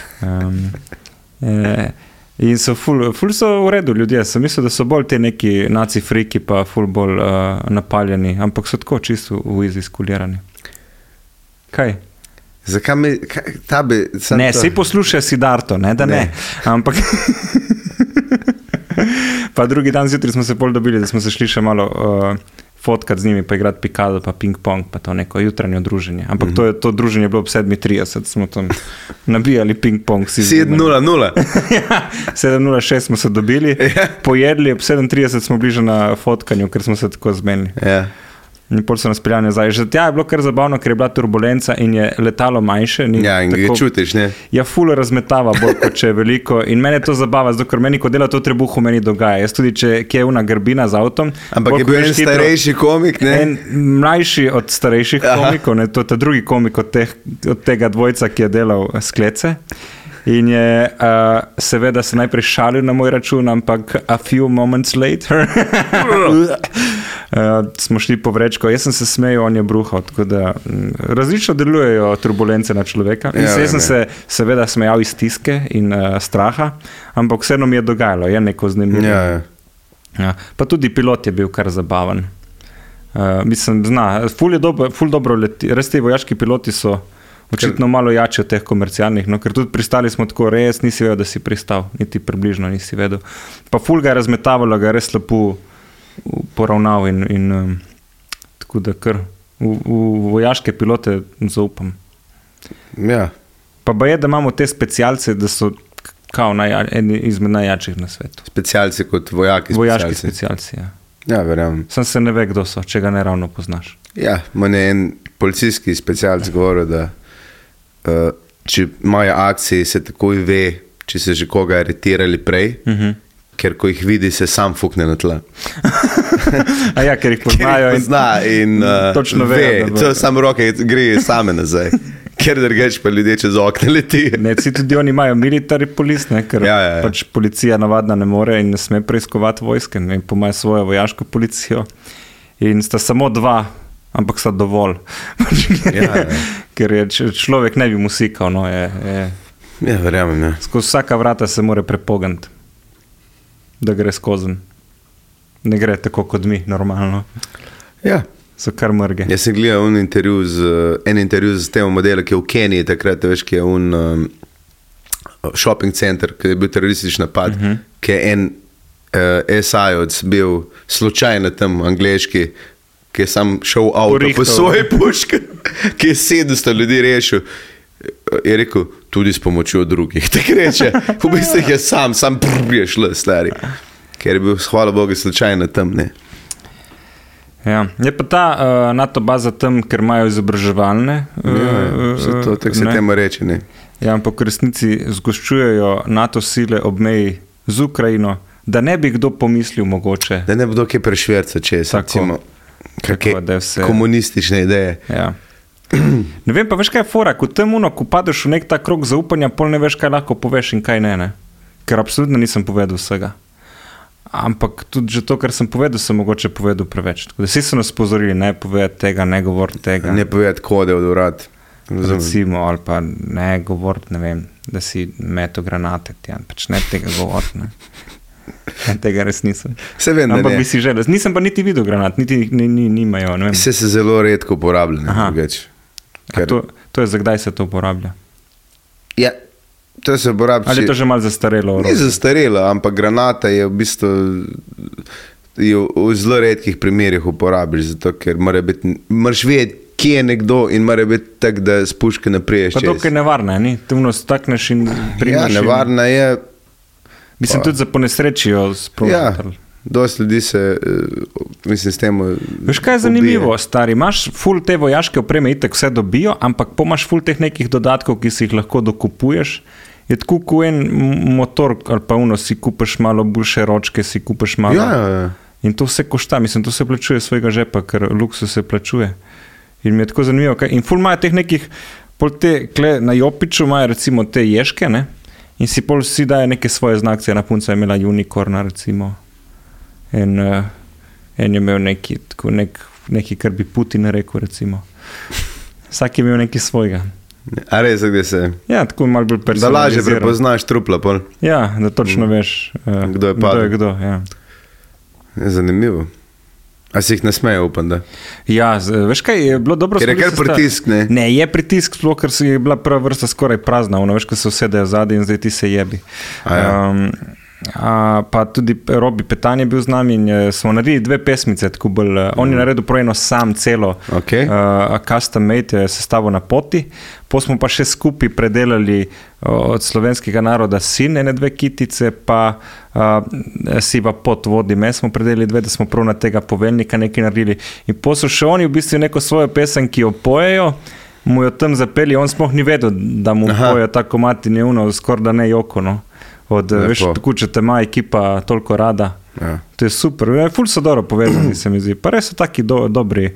In so ful so v redu ljudje, sem mislil, da so bolj te neki naci friki pa ful bolj napaljeni, ampak so tako čisto v izi skulirani. Kaj? Zakaj mi, tabi... Ne, sej poslušaj Siddharto, ne, da ne. Ampak... Pa drugi dan zjutraj smo se pol dobili, da smo se šli še malo fotkati z njimi, pa igrati pikado, pa ping-pong, pa to neko jutranje druženje. Ampak to druženje je bilo ob 7:30, smo tam nabijali ping-pong. 7:00. Ja, 7:06 smo se dobili, pojedli, ob 7:30 smo bliže na fotkanju, ker smo se tako zmenili. Ja. In pol so nas peljali nazaj. Že tja je bilo kar zabavno, ker je bila turbulenca in je letalo manjše. Ja, in ga čutiš, ne? Ja, ful razmetava bolj, kot če je veliko. In mene to zabava, zato ker meni, ko dela to trebuhu, meni dogaja. Jaz tudi, če kje je una grbina z avtom. Ampak je bil en starejši komik, ne? En mlajši od starejših komikov, ne? To je ta drugi komik od tega dvojca, ki je delal sklece. In je seveda se najprej šalil na moj račun, ampak a few moments later smo šli po vrečko. Jaz sem se smejal, on je bruhal, tako da različno delujejo turbulence na človeka. In jaz sem se seveda smejal iz stiske in straha, ampak vseeno mi je dogajalo, je neko vznemirjenje. Ja. Pa tudi pilot je bil kar zabaven. Mislim, ful dobro leti. Res ti vojaški piloti so očitno malo jači od teh komercialnih, no, ker tudi pristali smo tako, res nisi vedel, da si pristal, niti približno nisi vedel. Pa ful ga je razmetavalo, ga je res lepo poravnal in tako da kar v vojaške pilote zaupam. Ja. Pa je, da imamo te specialce, da so kao eni izmed najjačih na svetu. Specialci kot vojaški specialci, ja. Ja, verjamem. Sam se ne ve, kdo so, če ga ne ravno poznaš. Ja, mene je en policijski specialc govoril, da če imajo akcije, se takoj ve, če se že koga aretirali prej, ker ko jih vidi, se sam fukne na tla. A ja, ker jih poznajo. In točno ve. To samo roke gre same nazaj. ker drugače pa ljudje čez okne leti. Ne, tudi oni imajo military police, ne, ker pač policija navadna ne more in ne sme preiskovati vojske, ne, pa imajo svojo vojaško policijo in sta samo dva, ampak sta dovolj. Ker je človek ne bi musikal, no, Ja, verjamem, ja. Skozi vsaka vrata se more prepogant, da gre skozen. Ne gre tako kot mi, normalno. Ja. So kar mrge. Jaz sem gledal en intervju z tem modelom, ki je v Keniji, takrat veš, ki je shopping center, ki je bil teroristični napad, ki je en SI-ovc bil slučajno tam angleški, ki je sam šel avto po svoje puške, ki je 700 ljudi rešil. Je rekel, tudi s pomočjo drugih. Tako reče, v bistvu je sam je šlo, stari. Ker je bil, hvala Bogu, slučajno tam, ne. Ja. Je pa ta NATO baza tam, ker imajo izobraževalne. To tako se temu reče, ne. Ja, ampak v resnici zgoščujejo NATO sile ob meji z Ukrajino, da ne bi kdo pomislil mogoče. Da ne bi kdo kaj prešverca čez, recimo, kakšne komunistične ideje. Ja. Ne vem pa, veš kaj je fora, ko padeš v nek ta krog zaupanja, pol ne veš, kaj lahko poveš in kaj ne. Ker absolutno nisem povedal vsega. Ampak tudi že to, kar sem povedal, sem mogoče povedal preveč. Tako da vsi so nas pozorili, ne povedati tega, ne govoriti tega. Ne povedati kode od urad. Recimo, ali pa ne govoriti, ne vem, da si meto granate, pač ne tega govoriti, ne. Tega res nisem. Se vem, da ampak ne. Bi si želel. Nisem pa niti videl granat, niti nimajo, ne vem. Se zelo redko uporablja, Ker... To je za kdaj se to uporablja? Ja, to se uporablja. Ali je to že malo zastarelo? Ni zastarelo, ampak granata je v bistvu v zelo redkih primerih uporabiš, zato ker moraš vedeti, kje je nekdo in mora biti tak, da s puške napriješ čez. Pa dokaj nevarna, ni? Temno stakneš in primaš. Ja, nevarna je. Mislim, tudi za ponesrečijo sprožiti. Ja. Dosti ljudi se, mislim, s tem veš, kaj je zanimivo, stari? Imaš ful te vojaške opreme, itak vse dobijo, ampak pomaš ful teh nekih dodatkov, ki si jih lahko dokupuješ. Je tako, ko en motor ali pa si kupiš malo boljše ročke, si kupiš malo. Ja. In to vse košta, mislim, to se plačuje svojega žepa, ker luksus se plačuje. In mi je tako zanimivo. In ful imajo teh nekih, pol te, na Jopiču imajo recimo te ješke, ne? In si pol vsi daje neke svoje znakce, na punca je imela unikorna recimo. En je imel neki, kar bi Putin rekel, recimo. Vsak je imel neki svojega. A res, gdje se? Ja, tako malo bolj personaliziran. Da lažje prepoznaš trupla, pol. Ja, da točno veš, kdo je padel. Kdo, ja. Je zanimivo. A si jih ne smejo, upam, da? Ja, veš kaj, je bilo dobro... Ker je kar pritisk, ne? Ne, je pritisk, sploh, ker je bila prva vrsta skoraj prazna, veš, ko se vsedajo zadaj in zdaj ti se jebi. Pa tudi Robi Petan je bil z nami in smo naredili 2 pesmice, tako bolj, on je naredil projeno sam celo, custom made je sestavo na poti, smo pa še skupaj predelali od slovenskega naroda Sin, 2 kitice, pa Siva pot vodi me, smo predelili 2, da smo prav na tega poveljnika nekaj naredili in so še oni v bistvu neko svojo pesem, ki jo pojejo, mu jo tam zapeli, on sploh ni vedel, da mu pojejo tako mati neuno, skoraj da ne joko, no. Veš, tako, če te ima ekipa toliko rada. Ja. To je super. Ful so dobro povezani, se mi zdi. Pa res so taki dobri.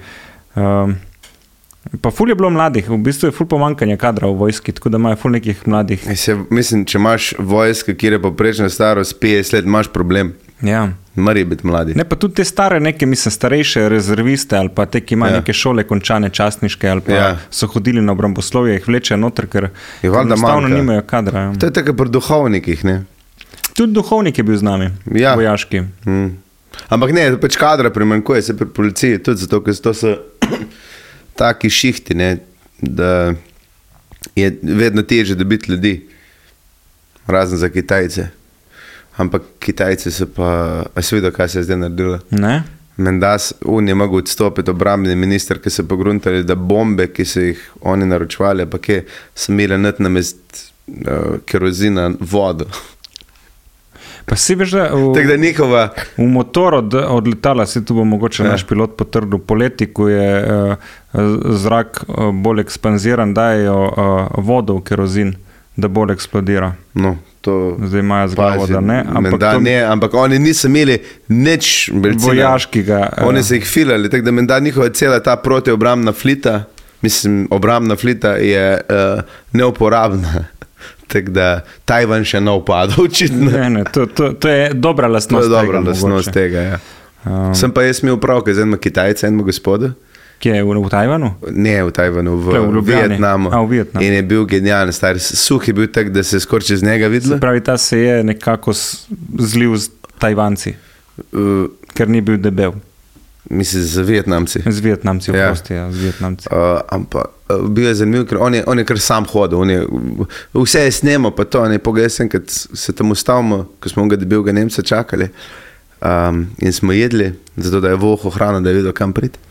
Pa ful je bilo mladih. V bistvu je ful pomankanje kadra v vojski, tako da imajo ful nekih mladih. Mislim, če imaš vojska, kjer je poprečna starost 50 let, imaš problem. Ja. Mari biti mladi. Ne, pa tudi te stare neke, mislim, starejše rezerviste ali pa te, ki imajo neke šole končane častniške ali pa so hodili na obramboslovje, jih vlečejo noter, ker enostavno nimajo kadra. Ja. To je tako pri duhovnikih, ne? Tudi duhovnik je bil z nami, vojaški. Ampak ne, pač kadra primanjkuje se pri policiji, tudi zato, ker to so taki šihti, ne, da je vedno težje dobiti ljudi, razen za Kitajce. Ampak Kitajci so pa... A si videl, kaj se je zdaj naredilo? Ne. Mendas, je mogel odstopiti obrambni minister, ki so pogruntali, da bombe, ki so jih oni naročevali, pa ki so imeli namest kerozina vodo. Pa si veš, da v motor od letala, si tu bo mogoče naš pilot potrdil, poleti, ko je zrak bolj ekspanziran, dajo vodo v kerozin, da bolj eksplodira. No, to zdaj imajo zglavo, da ne. Ampak oni niso imeli nič vojaškega. Oni so jih filali, tako da menda njihova cela ta protiobrambna flita mislim, obrambna flita je neuporabna. Tako da Tajvan še ne upada, očitno. Ne, to je dobra lastnost tega. To je dobra lastnost tega, ja. Sem pa jaz imel pravke z enima Kitajca, enima gospoda. Kje je, v Tajvanu? Ne, v Tajvanu, v Vietnamu. V Vietnamu. In je bil genialen, star. Suh je bil tak, da se je skoraj čez njega videlo. Se pravi, ta se je nekako zlil z Tajvanci, ker ni bil debel. Mislim, z Vietnamci. Z Vietnamci, oprosti, ja, z Vietnamci. Ampak bil je zanimiv, ker on je kar sam hodil. Vse je snemo, pa to, pogledaj sem, kad se tam ustavimo, ko smo ga debelega Nemca čakali in smo jedli, zato da je voho hrana, da je videl, kam priti.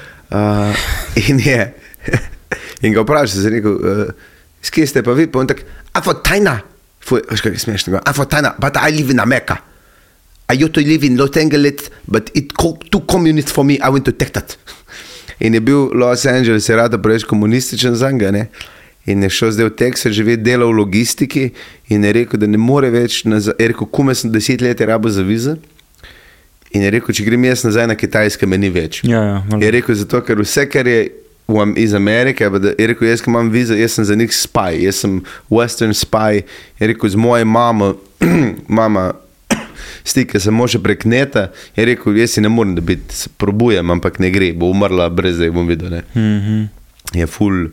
In ga vprašal, se je rekel, s kje ste pa vi? Pa on tak, for Tajna. Veš, kaj je smešno? For Tajna, but I live in America. I used to live in Los Angeles, but it too communist for me, I went to Texas. In je bil Los Angeles, je rada preveč komunističen za njega, ne? In je šel zdaj v Texas živeti, delal v logistiki in je rekel, da ne more več, je rekel, kume sem 10 let je rabo za vize. In je rekel, če grem jaz nazaj na Kitajske, me ni več. Ja, je rekel, zato, ker vse, kar je iz Amerike, je rekel, jaz, ki imam vize, jaz sem za njih spy, jaz sem western spy, je rekel, z moje mama stike se može prek neta, je rekel, jaz si ne morem dobiti, se probujem, ampak ne gre, bo umrla brez, da jih bom videl, ne. Je ful,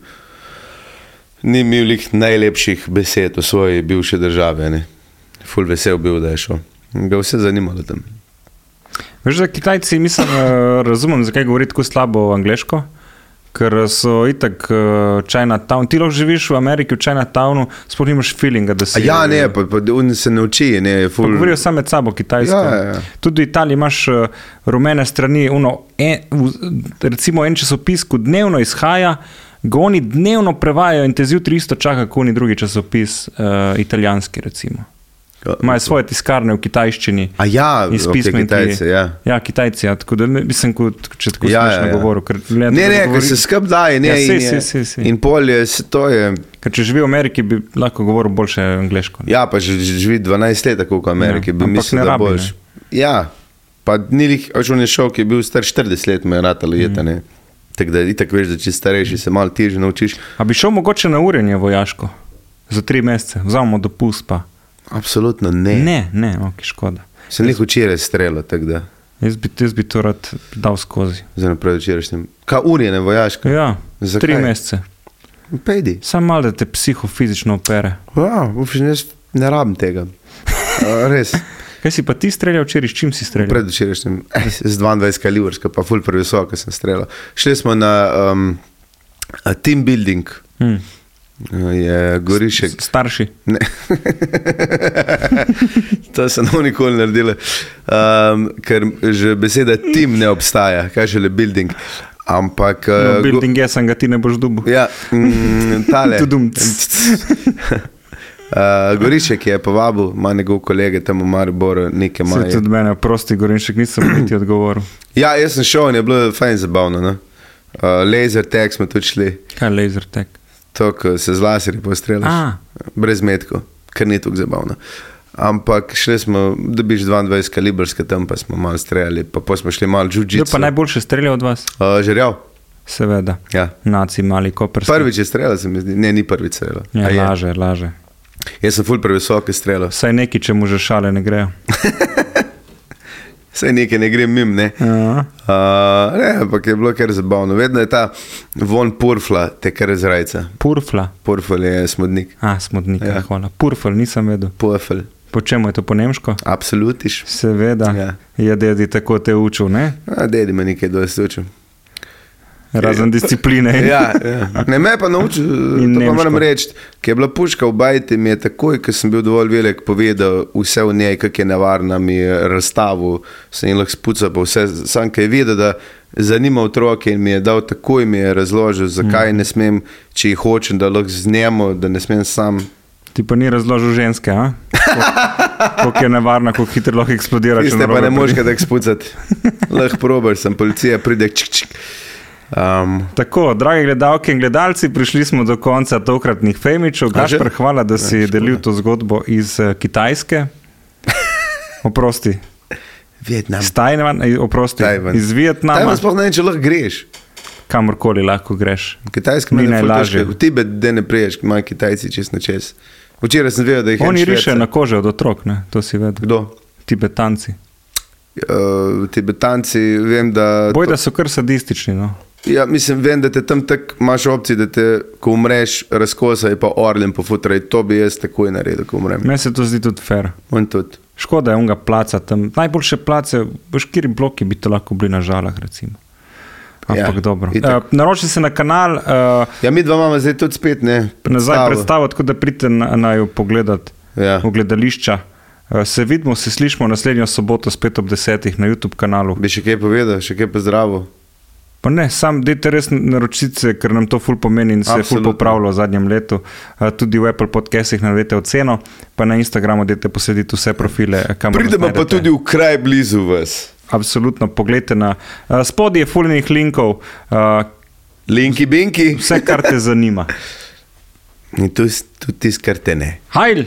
ni imel najlepših besed v svoji bivši državi, ne. Ful vesel bil, da je šel. Ga vse zanimalo tam. Veš, da Kitajci, mislim, razumem, zakaj govori tako slabo angleško, ker so itak Chinatown. Ti lahko živiš v Ameriki, v Chinatownu, sploh nimaš feelinga, da si... Ja, ne, pa on se ne uči, ne, je ful... Pa govorijo sam med sabo kitajsko. Ja. Tudi v Italiji imaš rumene strani, recimo en časopis, ko dnevno izhaja, ga oni dnevno prevajajo in te zjutraj isto čaka, kot oni drugi časopis, italijanski, recimo. Imajo svoje tiskarne v kitajščini. Kitajci, ja. Ja, Kitajci, ja, tako da mislim, če tako smešno govoril. Ker se skrb daje, ne, in polje, to je... Ker če živi v Ameriki, bi lahko govoril boljše angleško. Ja, pa živi 12 let tako v Ameriki, bi mislil, da boljš. Ja, pa ni lih, on je šel, ki je bil star 40 let, me je ratalo jeta, ne. Tako da itak veš, da če starejši se malo težje naučiš. A bi šel mogoče na urjenje vojaško? Za 3 mesece, vzamemo dopust pa. Absolutno ne. Ne, ok, škoda. Sem jih včeraj streljal, tako da. Jaz bi to rad dal skozi. Zdaj naprej včerajšnjem. Kaj urjene vojaške? Ja, 3 mesece. Pejdi. Sam malo, da te psihofizično opere. Ja, jaz ne rabim tega. Res. Kaj si pa ti streljal včeraj, s čim si streljal? Pred včerajšnjem, z 22 kalibrska, pa ful previsoka sem streljal. Šli smo na team building. Je Gorišek. Starši? Ne. To se nam nikoli naredili. Ker že beseda team ne obstaja. Kaj šele building. Ampak... building je, sem ga ti ne boš dubil. Ja, tale. Gorišek je povabil, ima njegov kolege tam v Mariboru, nekaj maje. Se tudi mene, prosti Gorišek, nisem niti odgovoril. Ja, jaz sem šel in je bilo fajn zabavno, ne? Laser tag smo tudi šli. Kaj je laser tag? To, ko se z laserji postreliš, brez metkov, ker ni tako zabavno. Ampak šli smo, da biš 22 kalibrske tam, pa smo malo streljali, pa smo šli malo jiu-jitsu. Kdo pa najboljše streljal od vas? Žerjav. Seveda. Ja. Naci mali koperski. Prvič je streljal, se mi zdi. Ne, ni prvič streljal. Ja, laže. Jaz sem ful previsoke streljal. Saj neki, če mu že šale ne grejo. Saj nekaj ne gre mim, ne. Ne, ampak je bilo kar zabavno. Vedno je ta von purfla, te kar iz rajca. Purfla? Purfl je smodnik. Smodnik, ja. Hvala. Purfl, nisem vedel. Purfl. Po čemu je to po nemško? Absolutiš. Seveda. Ja. Je dedi tako te učil, ne? Dedi me nekaj dosti učil. Razen discipline. Ja. Ne, me pa naučil, to pa moram reči, ki je bila puška v bajti, mi je takoj, ko sem bil dovolj velik, povedal vse v njej, kak je nevarna, mi je razstavil, sem jih lahko spucal, pa vse, sam, ki je videl, da zanima otroke in mi je dal takoj, mi je razložil, zakaj ne smem, če jih hočem, da lahko z njemu, da ne smem sam. Ti pa ni razložil ženske, a? Koliko je nevarna, koliko hitro lahko eksplodira. Tiste pa ne možeš kada ekspucati. Lahko probaš, sem policija, pride čik. Tako, dragi gledalke in gledalci, prišli smo do konca tokratnih Femičev. Gašper, hvala, da si delil to zgodbo iz Kitajske. Oprosti. Vietnam. Oprosti. Iz Vietnama. Tajvan sploh ne, če lahko greš. kamorkoli lahko greš. Kitajska Ni ima najlažje. v Tibet, da ne priješ, imajo Kitajci čez na čez. Včeraj sem vedel, da jih Oni rišejo na kože od otrok, ne? To si vedel. Kdo? Tibetanci. Tibetanci, vem, da... Bojda so kar sadistični, no. Ja, mislim, vem, da te tam tak imaš opcije, da te, ko umreš, razkosaj pa orljem pofutraj. To bi jaz takoj naredil, ko umrem. Meni se to zdi tudi fair. On tudi. Škoda je onga placa tam. Najboljše place, v škiri bloki bi to lahko bili na Žalah, recimo. Ampak dobro. Naroči se na kanal. Ja, mi dva imamo zdaj tudi spet, ne? Nazaj predstavo, tako da pridite na jo pogledat v gledališča. Se vidimo, se slišimo naslednjo soboto spet ob 10 na YouTube kanalu. Bi še kaj povedal, še kaj pozdravil? Pa ne, sam dejte res naročice, ker nam to ful pomeni in se je ful popravilo v zadnjem letu. Tudi v Apple podcastih naredite oceno, pa na Instagramu dejte poslediti vse profile. Pridemo pa tudi v kraj blizu vas. Absolutno, pogledajte na spodaj je fulnih linkov. Linki, binki. Vse, kar te zanima. In tudi tis, kar te ne. Hajl!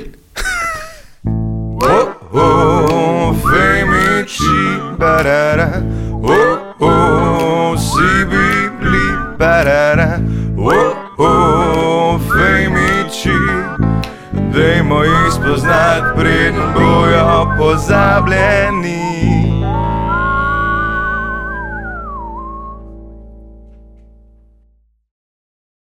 Femici, barara, sibibli, barara, femici, dajmo jih spoznat, preden bojo pozabljeni.